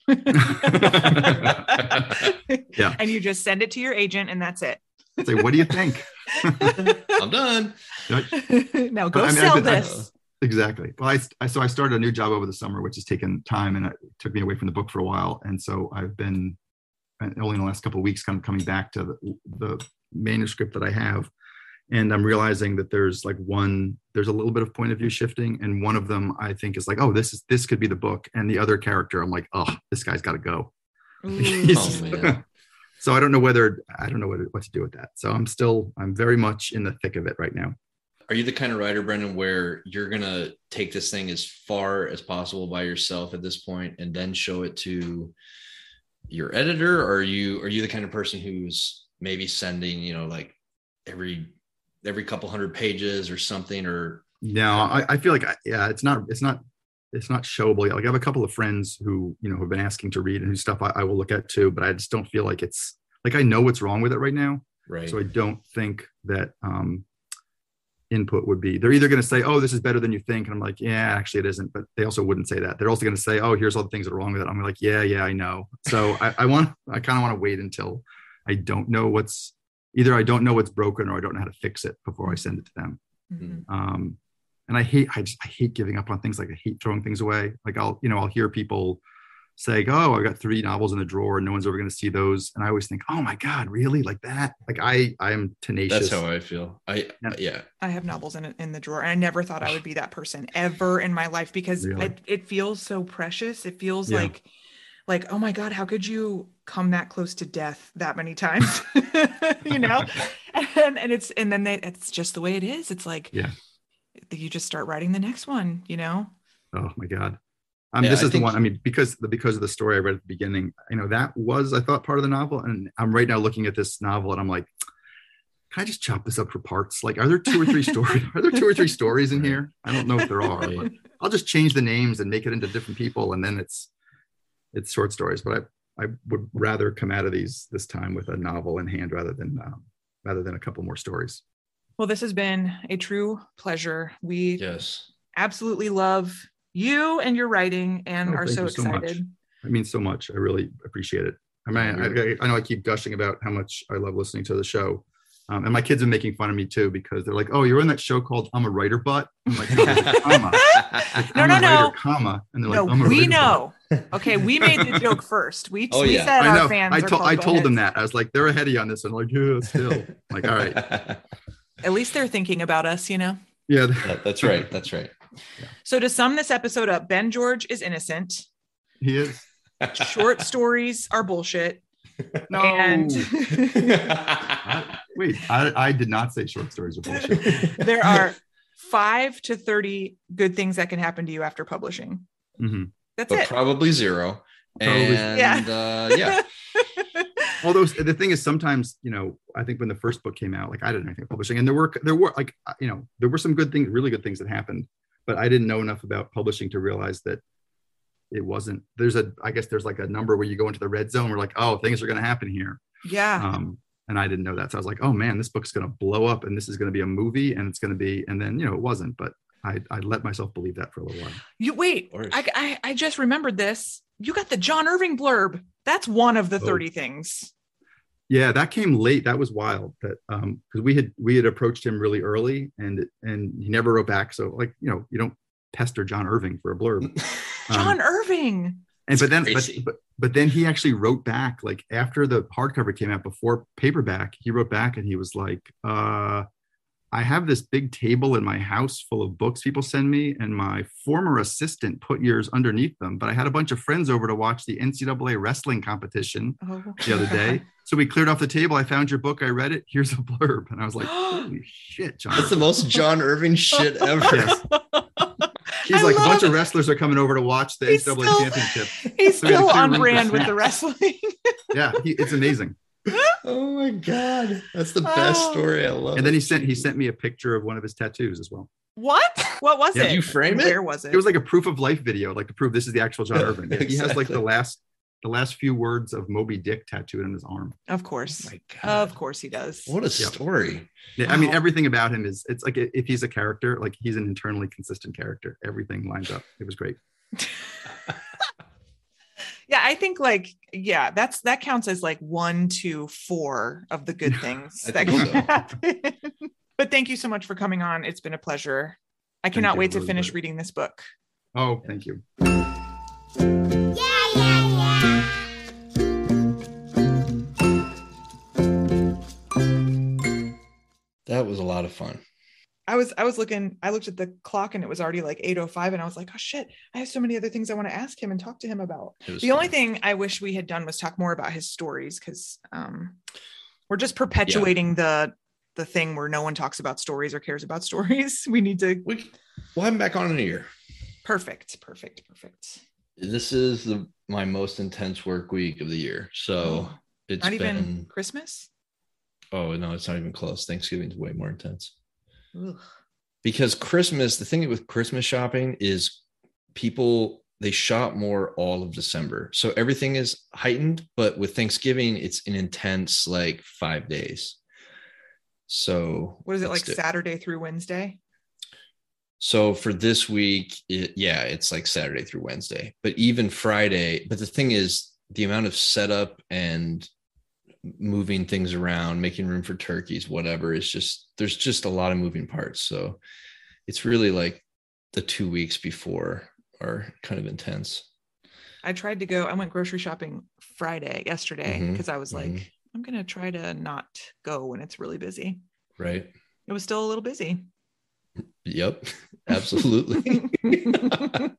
Yeah. And you just send it to your agent and that's it. Say, what do you think? I'm done. Now go sell this. Exactly. Well, I started a new job over the summer, which has taken time, and it took me away from the book for a while. And so I've been only in the last couple of weeks kind of coming back to the manuscript that I have. And I'm realizing that there's a little bit of point of view shifting. And one of them I think is like, oh, this could be the book. And the other character, I'm like, oh, this guy's got to go. Oh, man. So I don't know what to do with that. So I'm very much in the thick of it right now. Are you the kind of writer, Brendan, where you're going to take this thing as far as possible by yourself at this point and then show it to your editor? Or are you the kind of person who's maybe sending, like every couple hundred pages or something? Or no, I feel like, it's not showable. Like I have a couple of friends who, have been asking to read and whose stuff I will look at too, but I just don't feel like it's like, I know what's wrong with it right now. Right. So I don't think that, input would be, they're either going to say, oh, this is better than you think. And I'm like, yeah, actually it isn't. But they also wouldn't say that. They're also going to say, oh, here's all the things that are wrong with it. I'm like, yeah, I know. So I kind of want to wait until I don't know what's broken or I don't know how to fix it before I send it to them. Mm-hmm. And I hate giving up on things. Like I hate throwing things away. Like I'll hear people say, oh, I've got 3 novels in the drawer and no one's ever going to see those. And I always think, oh my God, really? Like that? Like I am tenacious. That's how I feel. I have novels in the drawer. And I never thought I would be that person ever in my life, because really? it feels so precious. It feels like, oh my God, how could you come that close to death that many times? And it's just the way it is. It's like, you just start writing the next one, Oh my God. This is the one, because of the story I read at the beginning, that was, I thought, part of the novel. And I'm right now looking at this novel and I'm like, can I just chop this up for parts? Like, are there 2 or 3 stories? Are there 2 or 3 stories in here? I don't know if there are, but I'll just change the names and make it into different people. And then it's short stories, but I would rather come out of this time with a novel in hand rather than a couple more stories. Well, this has been a true pleasure. We absolutely love you and your writing and are so excited. It means so much. I really appreciate it. I mean, I know I keep gushing about how much I love listening to the show. And my kids are making fun of me too, because they're like, oh, you're in that show called I'm a Writer But. I'm like, no, it's a comma. No. Comma. And they're like, I'm a writer know. But. Okay, we made the joke first. We said our fans I told them that. I was like, they're ahead of you on this. And like, yeah, still. Like, all right. At least they're thinking about us, Yeah. That's right. That's right. Yeah. So to sum this episode up, Ben George is innocent. He is. Short stories are bullshit. No. And wait, I did not say short stories are bullshit. There are 5 to 30 good things that can happen to you after publishing. Mm-hmm. That's but it. Probably 0. And Although the thing is, sometimes, I think when the first book came out, like I didn't know anything about publishing, and there were like, there were some good things, really good things that happened, but I didn't know enough about publishing to realize that it wasn't, I guess there's like a number where you go into the red zone. We're like, oh, things are going to happen here. Yeah. And I didn't know that. So I was like, oh man, this book's going to blow up and this is going to be a movie and it's going to be, and then, it wasn't, but I let myself believe that for a little while. I just remembered this. You got the John Irving blurb. That's one of the 30 things. Yeah, that came late. That was wild. That because we had approached him really early, and he never wrote back. So like, you don't pester John Irving for a blurb. John Irving. And but then he actually wrote back, like after the hardcover came out, before paperback, he wrote back and he was like, I have this big table in my house full of books people send me, and my former assistant put yours underneath them. But I had a bunch of friends over to watch the NCAA wrestling competition the other day. So we cleared off the table. I found your book. I read it. Here's a blurb. And I was like, holy shit, John. That's the most John Irving shit ever. Yes. He's like, a bunch of wrestlers are coming over to watch the NCAA championship. He's still on brand with the wrestling. Yeah, it's amazing. Oh my God, that's the best story. I love. And then he sent me a picture of one of his tattoos as well. What was Yeah. it? Did you frame it? Where was it? It was like a proof of life video, like to prove this is the actual John Yeah, Irving. Yeah, he has like exactly. the last few words of Moby Dick tattooed on his arm. Of course. Oh my God. Of course he does. What a story. Yeah, I mean, Wow. everything about him is, it's like if he's a character, like he's an internally consistent character. Everything lines up. It was great. Yeah, I think like, yeah, that counts as like 1 to 4 of the good things I that think can so. happen. But thank you so much for coming on. It's been a pleasure. I Thank cannot you, wait to Elizabeth. finish reading this book. Oh, thank you. That was a lot of fun. I looked at the clock and it was already like 8:05 and I was like, oh shit, I have so many other things I want to ask him and talk to him about. It was The only fun. thing I wish we had done was talk more about his stories, because we're just perpetuating the thing where no one talks about stories or cares about stories. We need to. We'll have him back on in a year. Perfect. This is my most intense work week of the year. So it's Not even been Christmas. Oh no, it's not even close. Thanksgiving's way more intense. Ugh. Because Christmas, the thing with Christmas shopping is people, they shop more all of December. So everything is heightened, but with Thanksgiving, it's an intense like 5 days. So What is it, let's like Saturday through Wednesday? So for this week, it's like Saturday through Wednesday, but even Friday. But the thing is, the amount of setup and moving things around, making room for turkeys, whatever, is just, there's just a lot of moving parts. So it's really like the 2 weeks before are kind of intense. I went grocery shopping yesterday, because I was like, I'm going to try to not go when it's really busy. Right. It was still a little busy. Yep, absolutely. But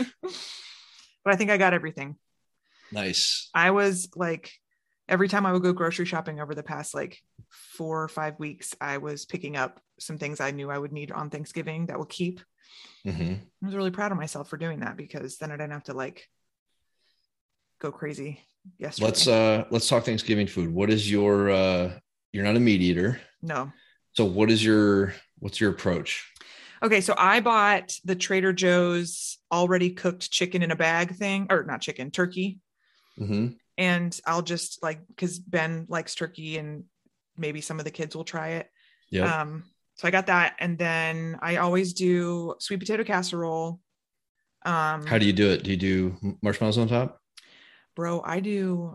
I think I got everything. Nice. I was like, every time I would go grocery shopping over the past like 4 or 5 weeks, I was picking up some things I knew I would need on Thanksgiving that will keep. Mm-hmm. I was really proud of myself for doing that, because then I didn't have to like go crazy yesterday. Let's talk Thanksgiving food. What is your you're not a meat eater. No. So what's your approach? Okay, so I bought the Trader Joe's already cooked chicken in a bag thing, or not chicken, turkey. Mm-hmm. And I'll just like, because Ben likes turkey and maybe some of the kids will try it. Yeah. So I got that. And then I always do sweet potato casserole. How do you do it? Do you do marshmallows on top? Bro, I do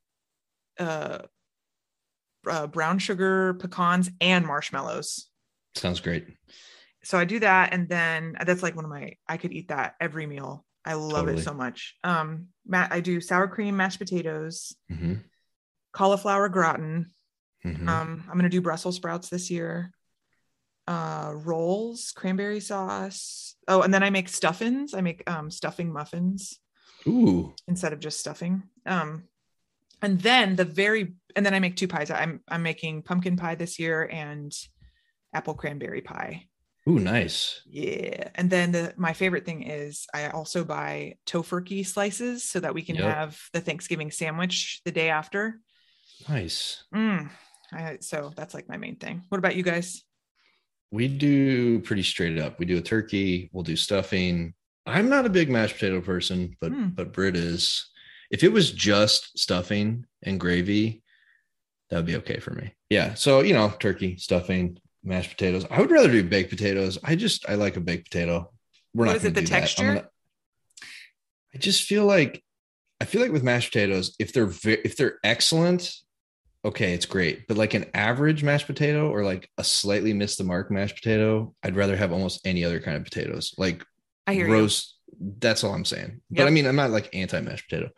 brown sugar, pecans, and marshmallows. Sounds great. So I do that. And then that's like I could eat that every meal. I love Totally. it so much. I do sour cream, mashed potatoes, Mm-hmm. cauliflower gratin. Mm-hmm. I'm going to do Brussels sprouts this year. Rolls, cranberry sauce. Oh, and then I make stuffings. I make stuffing muffins. Ooh. Instead of just stuffing. And then I make 2 pies. I'm making pumpkin pie this year and apple cranberry pie. Ooh, nice. Yeah. And then my favorite thing is I also buy tofurkey slices so that we can have the Thanksgiving sandwich the day after. Nice. So that's like my main thing. What about you guys? We do pretty straight up. We do a turkey. We'll do stuffing. I'm not a big mashed potato person, but Britt is. If it was just stuffing and gravy, that would be okay for me. Yeah. So, turkey, stuffing, mashed potatoes. I would rather do baked potatoes. I like a baked potato. What is it, the texture? I just feel like with mashed potatoes, if they're excellent, okay, it's great. But like an average mashed potato or like a slightly missed the mark mashed potato, I'd rather have almost any other kind of potatoes. Like I hear roast. That's all I'm saying. Yep. But I mean, I'm not like anti mashed potato.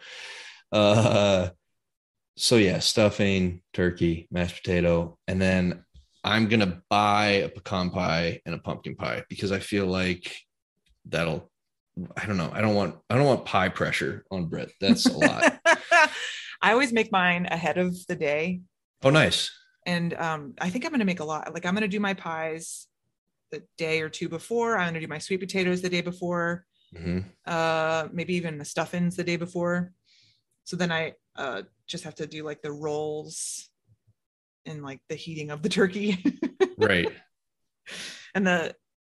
So yeah, stuffing, turkey, mashed potato, and then I'm gonna buy a pecan pie and a pumpkin pie because I feel like that'll. I don't know. I don't want pie pressure on Britt. That's a lot. I always make mine ahead of the day. Oh, nice. And I think I'm going to make a lot. Like I'm going to do my pies the day or 2 before. I'm going to do my sweet potatoes the day before. Mm-hmm. Maybe even the stuffings the day before. So then I just have to do like the rolls and like the heating of the turkey. Right. And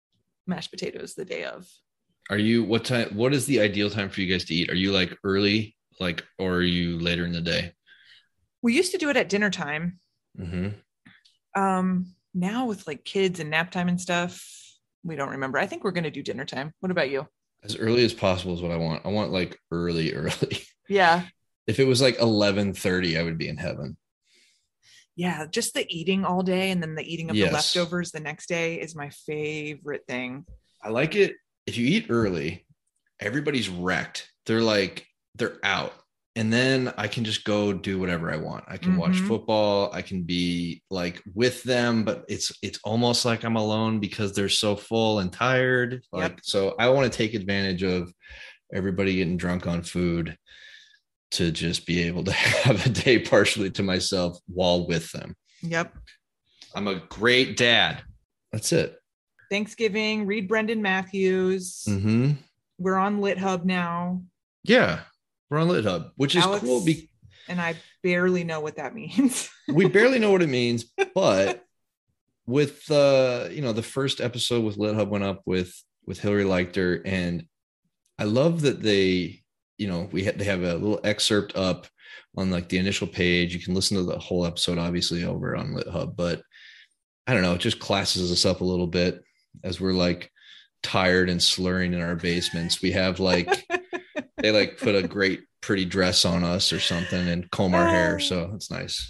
mashed potatoes the day of. What is the ideal time for you guys to eat? Are you like early, or are you later in the day? We used to do it at dinner time. Mm-hmm. Now with like kids and nap time and stuff, we don't remember. I think we're going to do dinner time. What about you? As early as possible is what I want. I want like early. Yeah. If it was like 11:30, I would be in heaven. Yeah. Just the eating all day and then the eating of the Yes. leftovers the next day is my favorite thing. I like it. If you eat early, everybody's wrecked. They're out. And then I can just go do whatever I want. I can watch football. I can be like with them, but it's almost like I'm alone because they're so full and tired. So I want to take advantage of everybody getting drunk on food to just be able to have a day partially to myself while with them. Yep. I'm a great dad. That's it. Thanksgiving, read Brendan Matthews. Mm-hmm. We're on LitHub now. Yeah. We're on LitHub, which is Alex, cool. And I barely know what that means. We barely know what it means, but with the first episode with LitHub went up with Hillary Leichter, and I love that they have a little excerpt up on like the initial page. You can listen to the whole episode obviously over on LitHub, but I don't know, it just classes us up a little bit as we're like tired and slurring in our basements. We have like they like put a great pretty dress on us or something and comb our hair. So it's nice.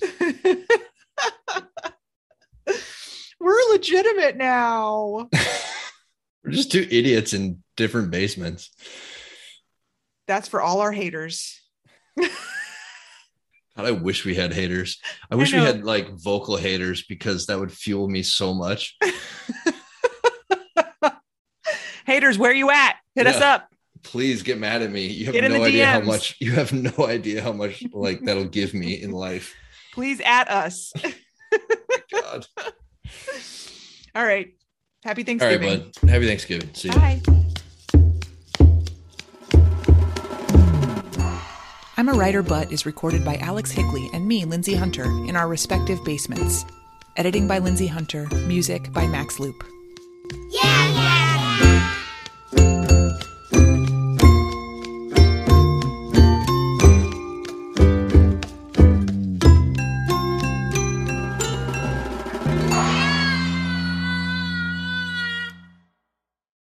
We're legitimate now. We're just two idiots in different basements. That's for all our haters. God, I wish we had haters. I wish we had like vocal haters because that would fuel me so much. Haters, where you at? Hit us up. Please get mad at me. You have no idea how much. You have no idea how much like that'll give me in life. Please at us. Oh my God. All right. Happy Thanksgiving. All right, bud. Happy Thanksgiving. See you. Bye. I'm a Writer But is recorded by Alex Higley and me, Lindsay Hunter, in our respective basements. Editing by Lindsay Hunter. Music by Max Loop. Yeah, yeah.